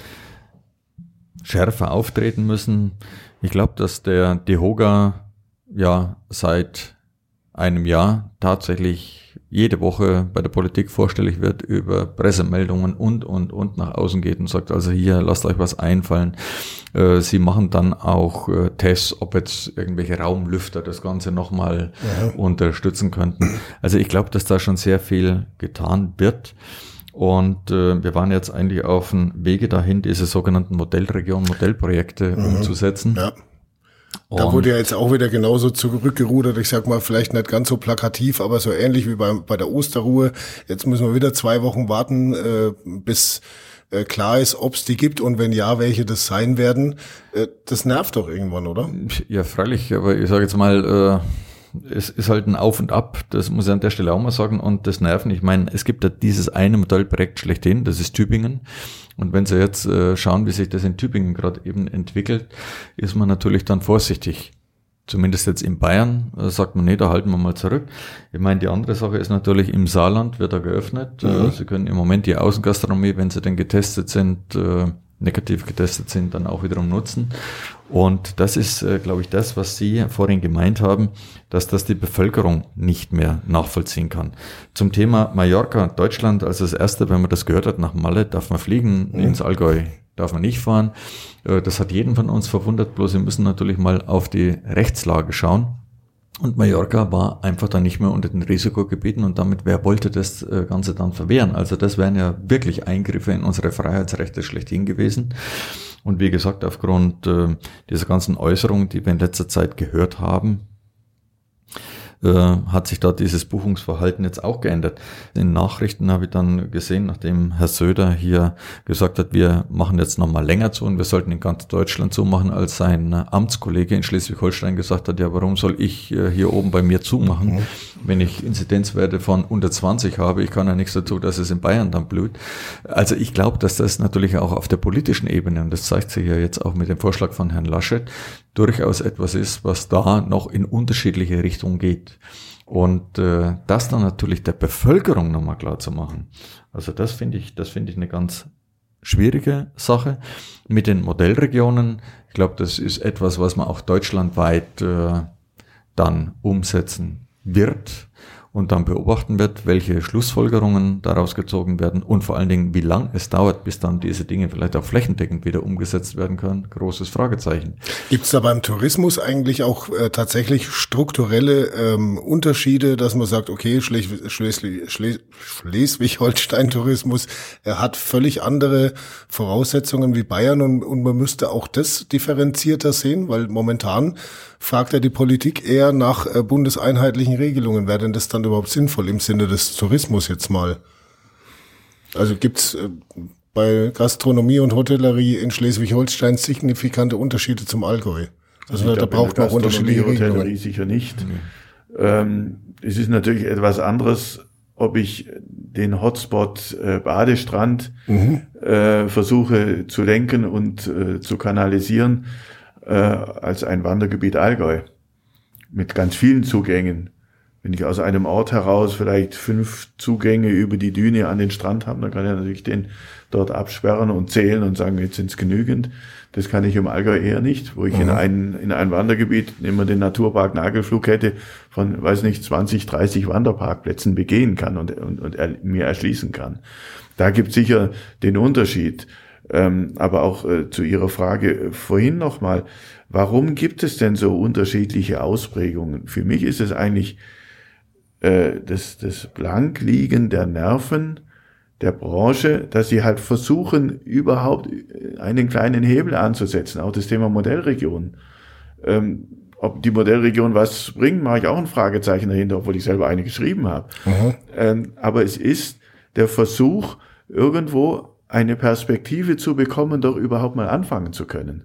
schärfer auftreten müssen, ich glaube, dass der DEHOGA ja seit einem Jahr tatsächlich jede Woche bei der Politik vorstellig wird, über Pressemeldungen und, und, und nach außen geht und sagt, also hier, lasst euch was einfallen. Äh, sie machen dann auch äh, Tests, ob jetzt irgendwelche Raumlüfter das Ganze nochmal ja. unterstützen könnten. Also ich glaube, dass da schon sehr viel getan wird. Und äh, wir waren jetzt eigentlich auf dem Wege dahin, diese sogenannten Modellregionen, Modellprojekte mhm. umzusetzen. Ja. Da und wurde ja jetzt auch wieder genauso zurückgerudert, ich sag mal, vielleicht nicht ganz so plakativ, aber so ähnlich wie bei, bei der Osterruhe. Jetzt müssen wir wieder zwei Wochen warten, äh, bis äh, klar ist, ob es die gibt und wenn ja, welche das sein werden. Äh, das nervt doch irgendwann, oder? Ja, freilich, aber ich sage jetzt mal, äh, es ist halt ein Auf und Ab, das muss ich an der Stelle auch mal sagen, und das Nerven. Ich meine, es gibt ja dieses eine Modellprojekt schlechthin, das ist Tübingen. Und wenn Sie jetzt äh, schauen, wie sich das in Tübingen gerade eben entwickelt, ist man natürlich dann vorsichtig. Zumindest jetzt in Bayern äh, sagt man, nee, da halten wir mal zurück. Ich meine, die andere Sache ist natürlich, im Saarland wird er geöffnet. Mhm. Äh, Sie können im Moment die Außengastronomie, wenn Sie denn getestet sind, äh, negativ getestet sind, dann auch wiederum nutzen. Und das ist, äh, glaube ich, das, was Sie vorhin gemeint haben, dass das die Bevölkerung nicht mehr nachvollziehen kann. Zum Thema Mallorca, Deutschland, also das Erste, wenn man das gehört hat, nach Malle darf man fliegen, mhm. ins Allgäu darf man nicht fahren. Äh, das hat jeden von uns verwundert, bloß wir müssen natürlich mal auf die Rechtslage schauen. Und Mallorca war einfach dann nicht mehr unter den Risikogebieten und damit, wer wollte das Ganze dann verwehren? Also das wären ja wirklich Eingriffe in unsere Freiheitsrechte schlechthin gewesen. Und wie gesagt, aufgrund äh, dieser ganzen Äußerungen, die wir in letzter Zeit gehört haben, äh, hat sich da dieses Buchungsverhalten jetzt auch geändert. In Nachrichten habe ich dann gesehen, nachdem Herr Söder hier gesagt hat, wir machen jetzt nochmal länger zu und wir sollten in ganz Deutschland zumachen, als sein Amtskollege in Schleswig-Holstein gesagt hat, ja, warum soll ich äh, hier oben bei mir zumachen, mhm. wenn ich Inzidenzwerte von unter zwanzig habe? Ich kann ja nichts dazu, dass es in Bayern dann blüht. Also ich glaube, dass das natürlich auch auf der politischen Ebene, und das zeigt sich ja jetzt auch mit dem Vorschlag von Herrn Laschet, durchaus etwas ist, was da noch in unterschiedliche Richtungen geht. Und äh, das dann natürlich der Bevölkerung nochmal klar zu machen. Also das finde ich, das finde ich eine ganz schwierige Sache. Mit den Modellregionen, ich glaube, das ist etwas, was man auch deutschlandweit äh, dann umsetzen wird. und dann beobachten wird, welche Schlussfolgerungen daraus gezogen werden und vor allen Dingen, wie lang es dauert, bis dann diese Dinge vielleicht auch flächendeckend wieder umgesetzt werden können. Großes Fragezeichen. Gibt es da beim Tourismus eigentlich auch äh, tatsächlich strukturelle ähm, Unterschiede, dass man sagt, okay, Schleswig- Schleswig- Schleswig- Schleswig-Holstein-Tourismus er hat völlig andere Voraussetzungen wie Bayern und, und man müsste auch das differenzierter sehen, weil momentan fragt ja die Politik eher nach äh, bundeseinheitlichen Regelungen. Wäre denn das dann überhaupt sinnvoll im Sinne des Tourismus jetzt mal? Also gibt's äh, bei Gastronomie und Hotellerie in Schleswig-Holstein signifikante Unterschiede zum Allgäu? Also da braucht man auch unterschiedliche Regelungen. Hotellerie sicher nicht. Mhm. Ähm, es ist natürlich etwas anderes, ob ich den Hotspot äh, Badestrand mhm. äh, versuche zu lenken und äh, zu kanalisieren, äh, als ein Wandergebiet Allgäu mit ganz vielen Zugängen. Wenn ich aus einem Ort heraus vielleicht fünf Zugänge über die Düne an den Strand habe, dann kann ich natürlich den dort absperren und zählen und sagen, jetzt sind es genügend. Das kann ich im Allgäu eher nicht, wo ich mhm. in ein in ein Wandergebiet, nehmen wir den Naturpark Nagelflug hätte, von, weiß nicht, zwanzig, dreißig Wanderparkplätzen begehen kann und, und, und er, mir erschließen kann. Da gibt es sicher den Unterschied. Ähm, aber auch äh, zu Ihrer Frage vorhin nochmal, warum gibt es denn so unterschiedliche Ausprägungen? Für mich ist es eigentlich äh, das, das Blankliegen der Nerven der Branche, dass sie halt versuchen, überhaupt einen kleinen Hebel anzusetzen. Auch das Thema Modellregion. Ähm, ob die Modellregion was bringt, mache ich auch ein Fragezeichen dahinter, obwohl ich selber eine geschrieben habe. Mhm. Ähm, aber es ist der Versuch, irgendwo eine Perspektive zu bekommen, doch überhaupt mal anfangen zu können.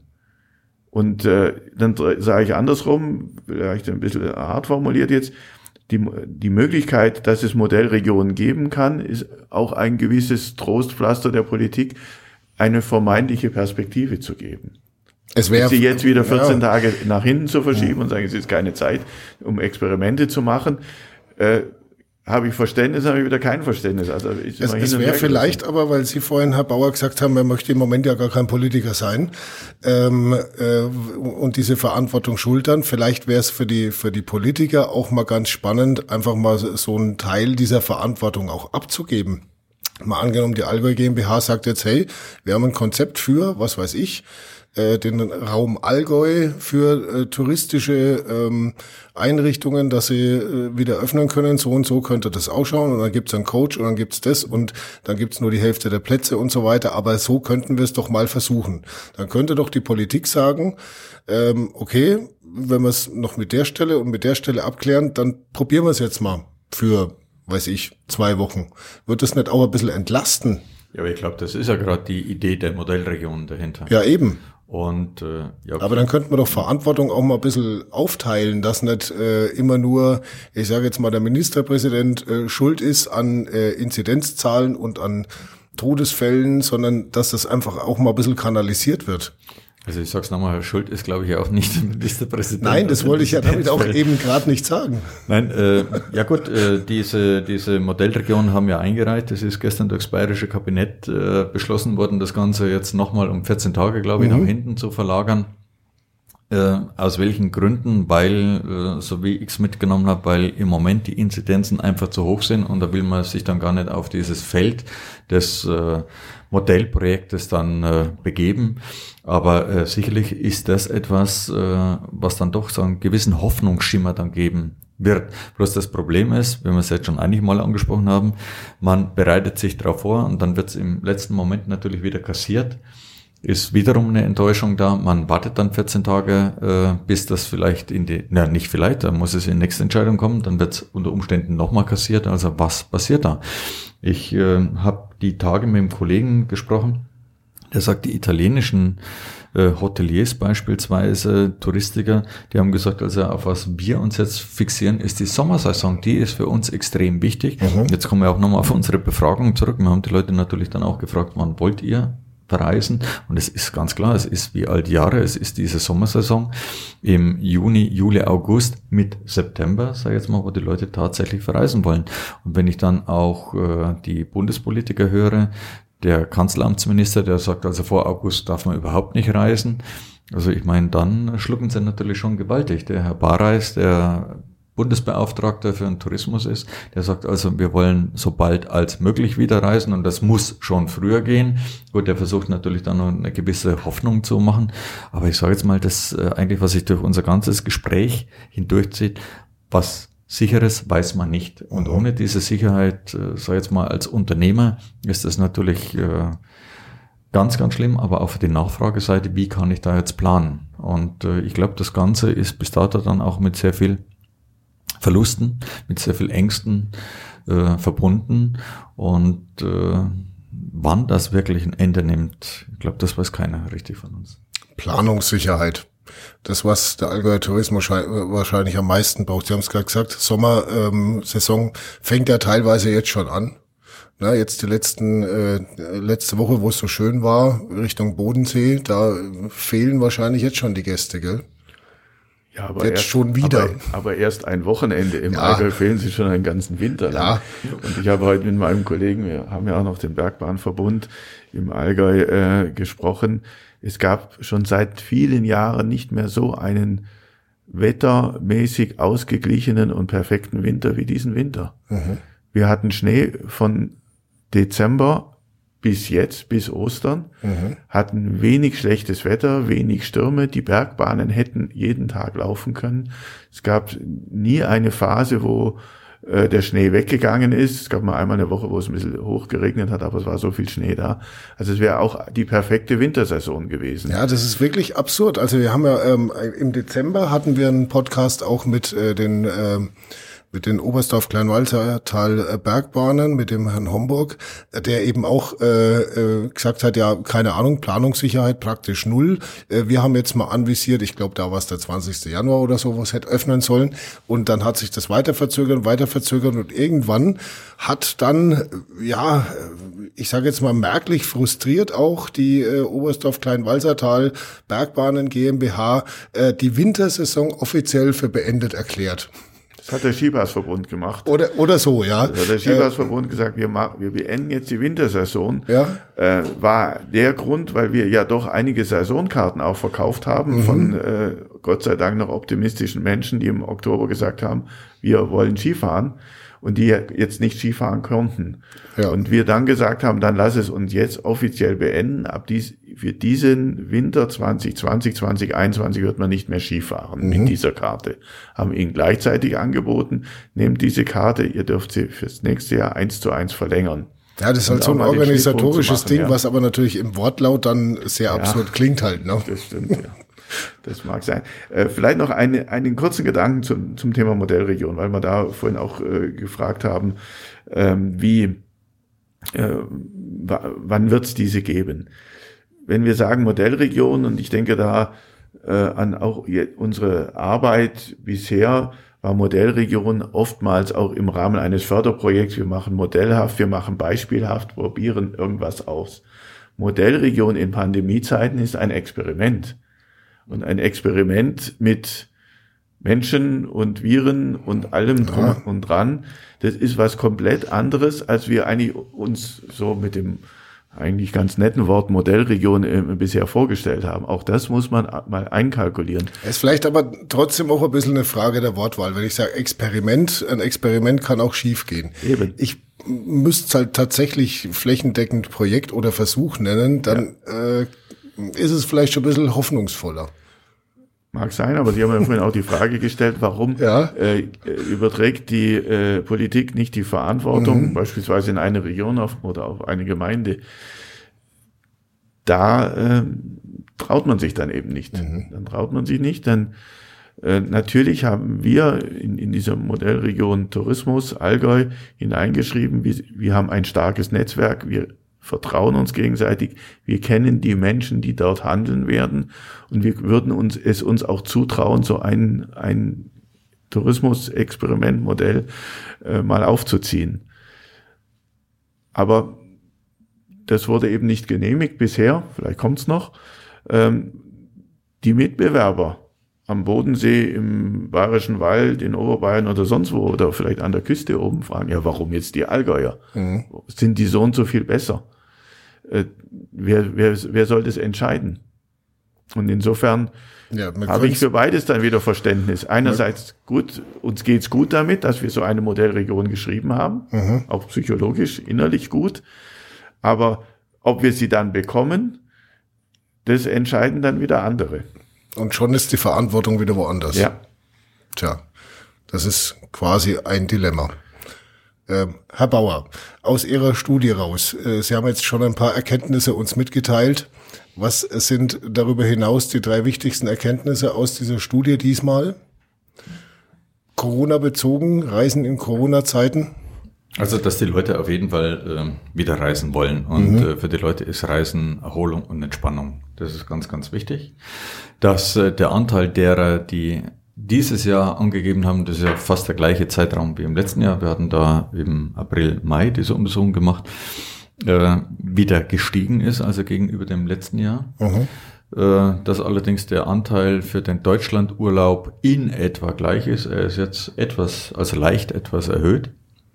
Und äh, dann sage ich andersrum, vielleicht ein bisschen hart formuliert jetzt, die, die Möglichkeit, dass es Modellregionen geben kann, ist auch ein gewisses Trostpflaster der Politik, eine vermeintliche Perspektive zu geben. Es wäre sie jetzt wieder vierzehn ja. Tage nach hinten zu verschieben ja. und sagen, es ist keine Zeit, um Experimente zu machen, äh, habe ich Verständnis, habe ich wieder kein Verständnis. Also ist es es wäre vielleicht aber, weil Sie vorhin, Herr Bauer, gesagt haben, er möchte im Moment ja gar kein Politiker sein ähm, äh, und diese Verantwortung schultern. Vielleicht wäre es für die für die Politiker auch mal ganz spannend, einfach mal so, so einen Teil dieser Verantwortung auch abzugeben. Mal angenommen, die Allgäu GmbH sagt jetzt, hey, wir haben ein Konzept für, was weiß ich, den Raum Allgäu für äh, touristische ähm, Einrichtungen, dass sie äh, wieder öffnen können. So und so könnte das ausschauen. Und dann gibt's einen Coach und dann gibt's das und dann gibt's nur die Hälfte der Plätze und so weiter. Aber so könnten wir es doch mal versuchen. Dann könnte doch die Politik sagen, ähm, okay, wenn wir es noch mit der Stelle und mit der Stelle abklären, dann probieren wir es jetzt mal für, weiß ich, zwei Wochen. Wird das nicht auch ein bisschen entlasten? Ja, aber ich glaube, das ist ja gerade die Idee der Modellregion dahinter. Ja, eben. Und, äh, ja, okay. Aber dann könnte man doch Verantwortung auch mal ein bisschen aufteilen, dass nicht äh, immer nur, ich sage jetzt mal, der Ministerpräsident äh, schuld ist an äh, Inzidenzzahlen und an Todesfällen, sondern dass das einfach auch mal ein bisschen kanalisiert wird. Also ich sag's nochmal, Schuld ist, glaube ich, auch nicht der Ministerpräsident. Nein, das wollte ich ja damit auch eben gerade nicht sagen. Nein, äh, ja gut, äh, diese diese Modellregionen haben ja eingereicht. Das ist gestern durchs bayerische Kabinett äh, beschlossen worden, das Ganze jetzt nochmal um vierzehn Tage, glaube ich, mhm. nach hinten zu verlagern. Äh, aus welchen Gründen? Weil, äh, so wie ich es mitgenommen habe, weil im Moment die Inzidenzen einfach zu hoch sind und da will man sich dann gar nicht auf dieses Feld des äh, Modellprojektes dann äh, begeben. Aber äh, sicherlich ist das etwas, äh, was dann doch so einen gewissen Hoffnungsschimmer dann geben wird. Bloß das Problem ist, wenn wir es jetzt schon einige Mal angesprochen haben, man bereitet sich darauf vor und dann wird es im letzten Moment natürlich wieder kassiert. Ist wiederum eine Enttäuschung da. Man wartet dann vierzehn Tage, äh, bis das vielleicht in die, na nicht vielleicht, dann muss es in die nächste Entscheidung kommen, dann wird es unter Umständen nochmal kassiert. Also was passiert da? Ich äh, habe die Tage mit einem Kollegen gesprochen, der sagt, die italienischen äh, Hoteliers beispielsweise, Touristiker, die haben gesagt, also auf was wir uns jetzt fixieren, ist die Sommersaison. Die ist für uns extrem wichtig. Mhm. Jetzt kommen wir auch nochmal auf unsere Befragung zurück. Wir haben die Leute natürlich dann auch gefragt, wann wollt ihr verreisen? Und es ist ganz klar, es ist wie all die Jahre, es ist diese Sommersaison im Juni, Juli, August mit September, sag ich jetzt mal, wo die Leute tatsächlich verreisen wollen. Und wenn ich dann auch äh, die Bundespolitiker höre, der Kanzleramtsminister, der sagt, also vor August darf man überhaupt nicht reisen. Also ich meine, dann schlucken sie natürlich schon gewaltig. Der Herr Barreis, der Bundesbeauftragter für den Tourismus ist. Der sagt also, wir wollen so bald als möglich wieder reisen und das muss schon früher gehen. Gut, der versucht natürlich dann noch eine gewisse Hoffnung zu machen. Aber ich sage jetzt mal, das äh, eigentlich, was sich durch unser ganzes Gespräch hindurchzieht, was Sicheres weiß man nicht. Und ohne diese Sicherheit, äh, sage ich jetzt mal, als Unternehmer ist das natürlich äh, ganz, ganz schlimm. Aber auf die Nachfrageseite, wie kann ich da jetzt planen? Und äh, ich glaube, das Ganze ist bis dato dann auch mit sehr viel Verlusten, mit sehr viel Ängsten äh, verbunden. Und äh, wann das wirklich ein Ende nimmt, ich glaube, das weiß keiner richtig von uns. Planungssicherheit. Das, was der Allgäuer Tourismus wahrscheinlich am meisten braucht. Sie haben es gerade gesagt, Sommersaison ähm, fängt ja teilweise jetzt schon an. Na, jetzt die letzten äh, letzte Woche, wo es so schön war, Richtung Bodensee, da fehlen wahrscheinlich jetzt schon die Gäste, gell? Ja, aber jetzt erst, schon wieder. Aber, aber erst ein Wochenende. Im ja. Allgäu fehlen sie schon einen ganzen Winter lang. Ja. Und ich habe heute mit meinem Kollegen, wir haben ja auch noch den Bergbahnverbund im Allgäu äh, gesprochen. Es gab schon seit vielen Jahren nicht mehr so einen wettermäßig ausgeglichenen und perfekten Winter wie diesen Winter. Mhm. Wir hatten Schnee von Dezember bis jetzt, bis Ostern, mhm. hatten wenig schlechtes Wetter, wenig Stürme. Die Bergbahnen hätten jeden Tag laufen können. Es gab nie eine Phase, wo äh, der Schnee weggegangen ist. Es gab mal einmal eine Woche, wo es ein bisschen hoch geregnet hat, aber es war so viel Schnee da. Also es wäre auch die perfekte Wintersaison gewesen. Ja, das ist wirklich absurd. Also wir haben ja ähm, im Dezember hatten wir einen Podcast auch mit äh, den ähm, mit den Oberstdorf-Kleinwalsertal Bergbahnen, mit dem Herrn Homburg, der eben auch äh, äh, gesagt hat, ja, keine Ahnung, Planungssicherheit praktisch null. Äh, wir haben jetzt mal anvisiert, ich glaube, da war es der zwanzigste Januar oder so, wo es hätte öffnen sollen. Und dann hat sich das weiter verzögert, weiter verzögert und irgendwann hat dann, ja, ich sage jetzt mal merklich frustriert auch die äh, Oberstdorf-Kleinwalsertal Bergbahnen GmbH äh, die Wintersaison offiziell für beendet erklärt. Das hat der Skibasverbund gemacht. Oder oder so, ja. Also der Skibasverbund äh, gesagt, wir machen, wir beenden jetzt die Wintersaison. Ja. Äh, war der Grund, weil wir ja doch einige Saisonkarten auch verkauft haben mhm. von äh, Gott sei Dank noch optimistischen Menschen, die im Oktober gesagt haben, wir wollen Skifahren und die jetzt nicht Skifahren konnten. Ja. Und wir dann gesagt haben, dann lass es uns jetzt offiziell beenden. Ab dies, für diesen Winter zwanzig zwanzig, zwanzig einundzwanzig wird man nicht mehr Skifahren mhm. mit dieser Karte. Haben ihnen gleichzeitig angeboten, nehmt diese Karte, ihr dürft sie fürs nächste Jahr eins zu eins verlängern. Ja, das ist halt so ein organisatorisches Ding, ja. Was aber natürlich im Wortlaut dann sehr ja, absurd klingt halt, ne? Das stimmt, ja. Das mag sein. Äh, vielleicht noch eine, einen kurzen Gedanken zum, zum Thema Modellregion, weil wir da vorhin auch äh, gefragt haben, ähm, wie, äh, w- wann wird es diese geben? Wenn wir sagen Modellregion, und ich denke da äh, an auch unsere Arbeit bisher, war Modellregion oftmals auch im Rahmen eines Förderprojekts, wir machen modellhaft, wir machen beispielhaft, probieren irgendwas aus. Modellregion in Pandemiezeiten ist ein Experiment. Und ein Experiment mit Menschen und Viren und allem drum ja. und dran, das ist was komplett anderes, als wir eigentlich uns so mit dem eigentlich ganz netten Wort Modellregion äh, bisher vorgestellt haben. Auch das muss man mal einkalkulieren. Es ist vielleicht aber trotzdem auch ein bisschen eine Frage der Wortwahl. Wenn ich sage Experiment, ein Experiment kann auch schief gehen. Eben. Ich müsste es halt tatsächlich flächendeckend Projekt oder Versuch nennen, dann ja. äh, ist es vielleicht schon ein bisschen hoffnungsvoller. Mag sein, aber Sie haben ja vorhin auch die Frage gestellt, warum ja. äh, überträgt die äh, Politik nicht die Verantwortung, mhm. beispielsweise in eine Region auf, oder auf eine Gemeinde. Da äh, traut man sich dann eben nicht. Mhm. Dann traut man sich nicht, denn äh, natürlich haben wir in, in dieser Modellregion Tourismus Allgäu hineingeschrieben, wir, wir haben ein starkes Netzwerk, wir vertrauen uns gegenseitig, wir kennen die Menschen, die dort handeln werden und wir würden uns es uns auch zutrauen, so ein, ein Tourismus-Experimentmodell äh, mal aufzuziehen. Aber das wurde eben nicht genehmigt bisher, vielleicht kommt's noch. Ähm, die Mitbewerber am Bodensee, im Bayerischen Wald, in Oberbayern oder sonst wo oder vielleicht an der Küste oben fragen, ja, warum jetzt die Allgäuer? Mhm. Sind die so und so viel besser? Äh, wer, wer, wer soll das entscheiden? Und insofern ja, habe ich für beides dann wieder Verständnis. Einerseits gut, uns geht's gut damit, dass wir so eine Modellregion geschrieben haben, mhm. auch psychologisch, innerlich gut. Aber ob wir sie dann bekommen, das entscheiden dann wieder andere. Und schon ist die Verantwortung wieder woanders. Ja. Tja, das ist quasi ein Dilemma. Ähm, Herr Bauer, aus Ihrer Studie raus, äh, Sie haben jetzt schon ein paar Erkenntnisse uns mitgeteilt. Was sind darüber hinaus die drei wichtigsten Erkenntnisse aus dieser Studie diesmal? Corona-bezogen, Reisen in Corona-Zeiten? Also, dass die Leute auf jeden Fall äh, wieder reisen wollen. Und mhm. äh, für die Leute ist Reisen Erholung und Entspannung. Das ist ganz, ganz wichtig. Dass äh, der Anteil derer, die dieses Jahr angegeben haben, das ist ja fast der gleiche Zeitraum wie im letzten Jahr. Wir hatten da im April, Mai diese Untersuchung gemacht. Äh, wieder gestiegen ist, also gegenüber dem letzten Jahr. Mhm. Äh, dass allerdings der Anteil für den Deutschlandurlaub in etwa gleich ist. Er ist jetzt etwas, also leicht etwas erhöht,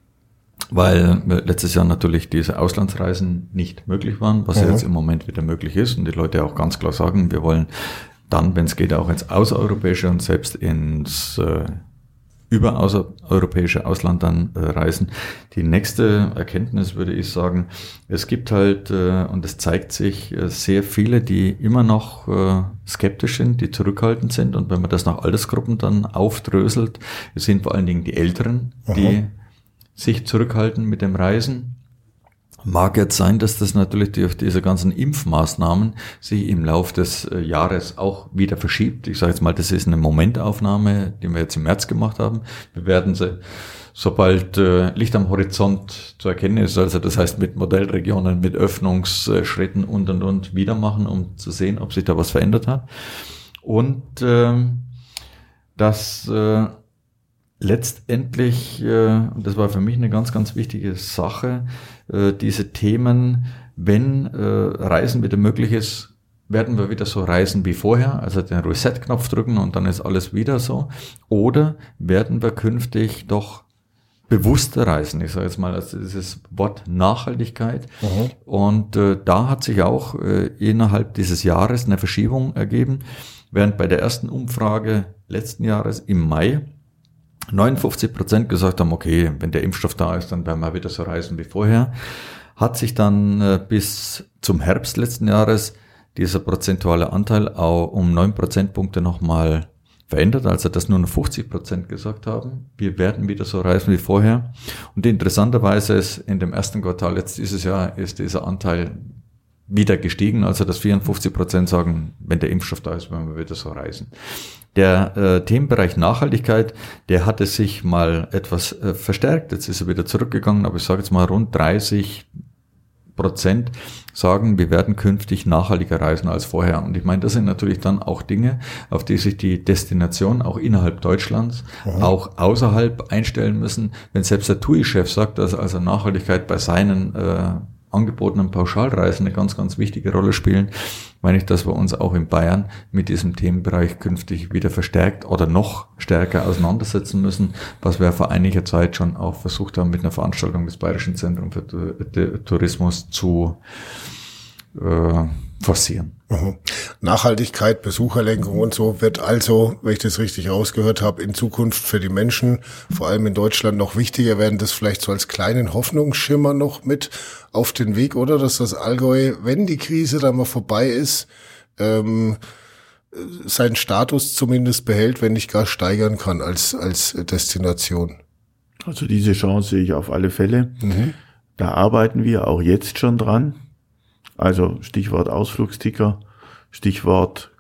weil letztes Jahr natürlich diese Auslandsreisen nicht möglich waren, was mhm. jetzt im Moment wieder möglich ist und die Leute auch ganz klar sagen, wir wollen dann, wenn es geht, auch ins außereuropäische und selbst ins äh, über außereuropäische Ausland dann äh, reisen. Die nächste Erkenntnis würde ich sagen, es gibt halt, äh, und es zeigt sich, äh, sehr viele, die immer noch äh, skeptisch sind, die zurückhaltend sind. Und wenn man das nach Altersgruppen dann aufdröselt, es sind vor allen Dingen die Älteren, Aha. die sich zurückhalten mit dem Reisen. Mag jetzt sein, dass das natürlich durch diese ganzen Impfmaßnahmen sich im Laufe des äh, Jahres auch wieder verschiebt. Ich sage jetzt mal, das ist eine Momentaufnahme, die wir jetzt im März gemacht haben. Wir werden sie, sobald äh, Licht am Horizont zu erkennen ist, also das heißt mit Modellregionen, mit Öffnungsschritten und und und wieder machen, um zu sehen, ob sich da was verändert hat. Und äh, das äh, letztendlich, äh, und das war für mich eine ganz, ganz wichtige Sache, äh, diese Themen, wenn äh, Reisen wieder möglich ist, werden wir wieder so reisen wie vorher, also den Reset-Knopf drücken und dann ist alles wieder so, oder werden wir künftig doch bewusster reisen, ich sage jetzt mal, also dieses Wort Nachhaltigkeit. Mhm. Und äh, da hat sich auch äh, innerhalb dieses Jahres eine Verschiebung ergeben, während bei der ersten Umfrage letzten Jahres im Mai neunundfünfzig Prozent gesagt haben, okay, wenn der Impfstoff da ist, dann werden wir wieder so reisen wie vorher. Hat sich dann äh, bis zum Herbst letzten Jahres dieser prozentuale Anteil auch um neun Prozentpunkte nochmal verändert, also dass nur noch fünfzig Prozent gesagt haben, wir werden wieder so reisen wie vorher. Und interessanterweise ist in dem ersten Quartal jetzt dieses Jahr ist dieser Anteil wieder gestiegen, also dass vierundfünfzig Prozent sagen, wenn der Impfstoff da ist, werden wir wieder so reisen. Der äh, Themenbereich Nachhaltigkeit, der hatte sich mal etwas äh, verstärkt, jetzt ist er wieder zurückgegangen, aber ich sage jetzt mal rund dreißig Prozent sagen, wir werden künftig nachhaltiger reisen als vorher. Und ich meine, das sind natürlich dann auch Dinge, auf die sich die Destination auch innerhalb Deutschlands, mhm. auch außerhalb einstellen müssen. Wenn selbst der T U I-Chef sagt, dass also Nachhaltigkeit bei seinen äh, angebotenen Pauschalreisen eine ganz, ganz wichtige Rolle spielen, meine ich, dass wir uns auch in Bayern mit diesem Themenbereich künftig wieder verstärkt oder noch stärker auseinandersetzen müssen, was wir vor einiger Zeit schon auch versucht haben, mit einer Veranstaltung des Bayerischen Zentrums für Tourismus zu äh, forcieren. Mhm. Nachhaltigkeit, Besucherlenkung und so wird also, wenn ich das richtig rausgehört habe, in Zukunft für die Menschen, vor allem in Deutschland, noch wichtiger werden. Das vielleicht so als kleinen Hoffnungsschimmer noch mit auf den Weg, oder? Dass das Allgäu, wenn die Krise dann mal vorbei ist, ähm, seinen Status zumindest behält, wenn nicht gar steigern kann als, als Destination. Also diese Chance sehe ich auf alle Fälle. Mhm. Da arbeiten wir auch jetzt schon dran. Also Stichwort Ausflugsticker, Stichwort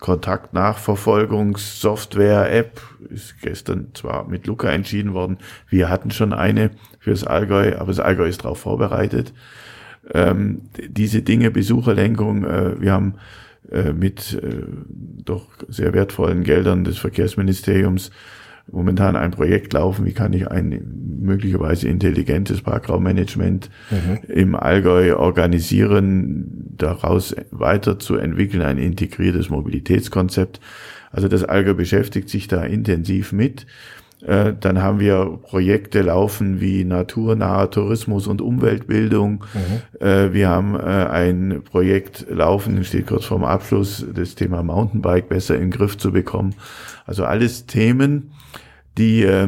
Kontaktnachverfolgungssoftware, App, ist gestern zwar mit Luca entschieden worden, wir hatten schon eine fürs Allgäu, aber das Allgäu ist darauf vorbereitet. Ähm, diese Dinge, Besucherlenkung, äh, wir haben äh, mit äh, doch sehr wertvollen Geldern des Verkehrsministeriums momentan ein Projekt laufen, wie kann ich ein möglicherweise intelligentes Parkraummanagement mhm. im Allgäu organisieren, daraus weiterzuentwickeln, ein integriertes Mobilitätskonzept. Also das Allgäu beschäftigt sich da intensiv mit. Äh, dann haben wir Projekte laufen wie naturnaher Tourismus und Umweltbildung. Mhm. Äh, wir haben äh, ein Projekt laufen, steht kurz vorm Abschluss, das Thema Mountainbike besser in den Griff zu bekommen. Also alles Themen, die, äh,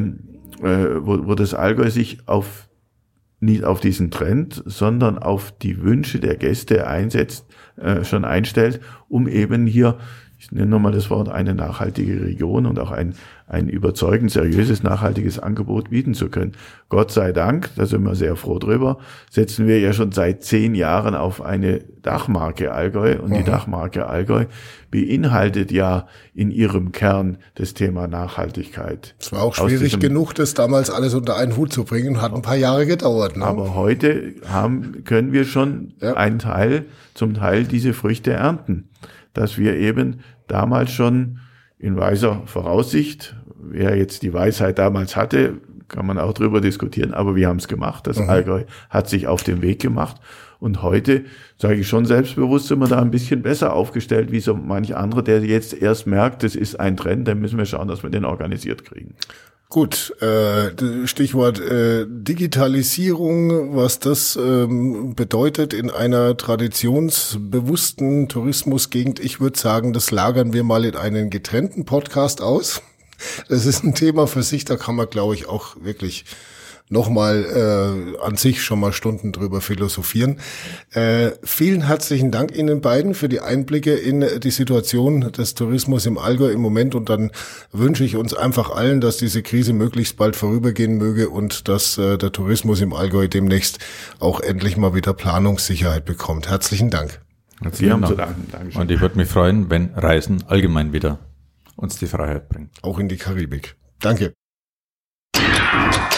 wo, wo das Allgäu sich auf nicht auf diesen Trend, sondern auf die Wünsche der Gäste einsetzt, äh, schon einstellt, um eben hier, ich nenne nochmal das Wort, eine nachhaltige Region und auch ein, ein überzeugend seriöses, nachhaltiges Angebot bieten zu können. Gott sei Dank, da sind wir sehr froh drüber, setzen wir ja schon seit zehn Jahren auf eine Dachmarke Allgäu und mhm. die Dachmarke Allgäu beinhaltet ja in ihrem Kern das Thema Nachhaltigkeit. Es war auch schwierig genug, das damals alles unter einen Hut zu bringen, hat ein paar Jahre gedauert. Ne? Aber heute haben, können wir schon ja. einen Teil, zum Teil diese Früchte ernten. Dass wir eben damals schon in weiser Voraussicht, wer jetzt die Weisheit damals hatte, kann man auch drüber diskutieren, aber wir haben es gemacht. Das mhm. Allgäu hat sich auf den Weg gemacht. Und heute, sage ich schon selbstbewusst, sind wir da ein bisschen besser aufgestellt, wie so manch andere, der jetzt erst merkt, das ist ein Trend, dann müssen wir schauen, dass wir den organisiert kriegen. Gut, äh, Stichwort äh, Digitalisierung, was das ähm, bedeutet in einer traditionsbewussten Tourismusgegend. Ich würde sagen, das lagern wir mal in einen getrennten Podcast aus. Das ist ein Thema für sich, da kann man, glaube ich, auch wirklich nochmal äh, an sich schon mal Stunden drüber philosophieren. Äh, vielen herzlichen Dank Ihnen beiden für die Einblicke in die Situation des Tourismus im Allgäu im Moment, und dann wünsche ich uns einfach allen, dass diese Krise möglichst bald vorübergehen möge und dass äh, der Tourismus im Allgäu demnächst auch endlich mal wieder Planungssicherheit bekommt. Herzlichen Dank. Sie haben zu danken. Dankeschön. Und ich würde mich freuen, wenn Reisen allgemein wieder uns die Freiheit bringt. Auch in die Karibik. Danke.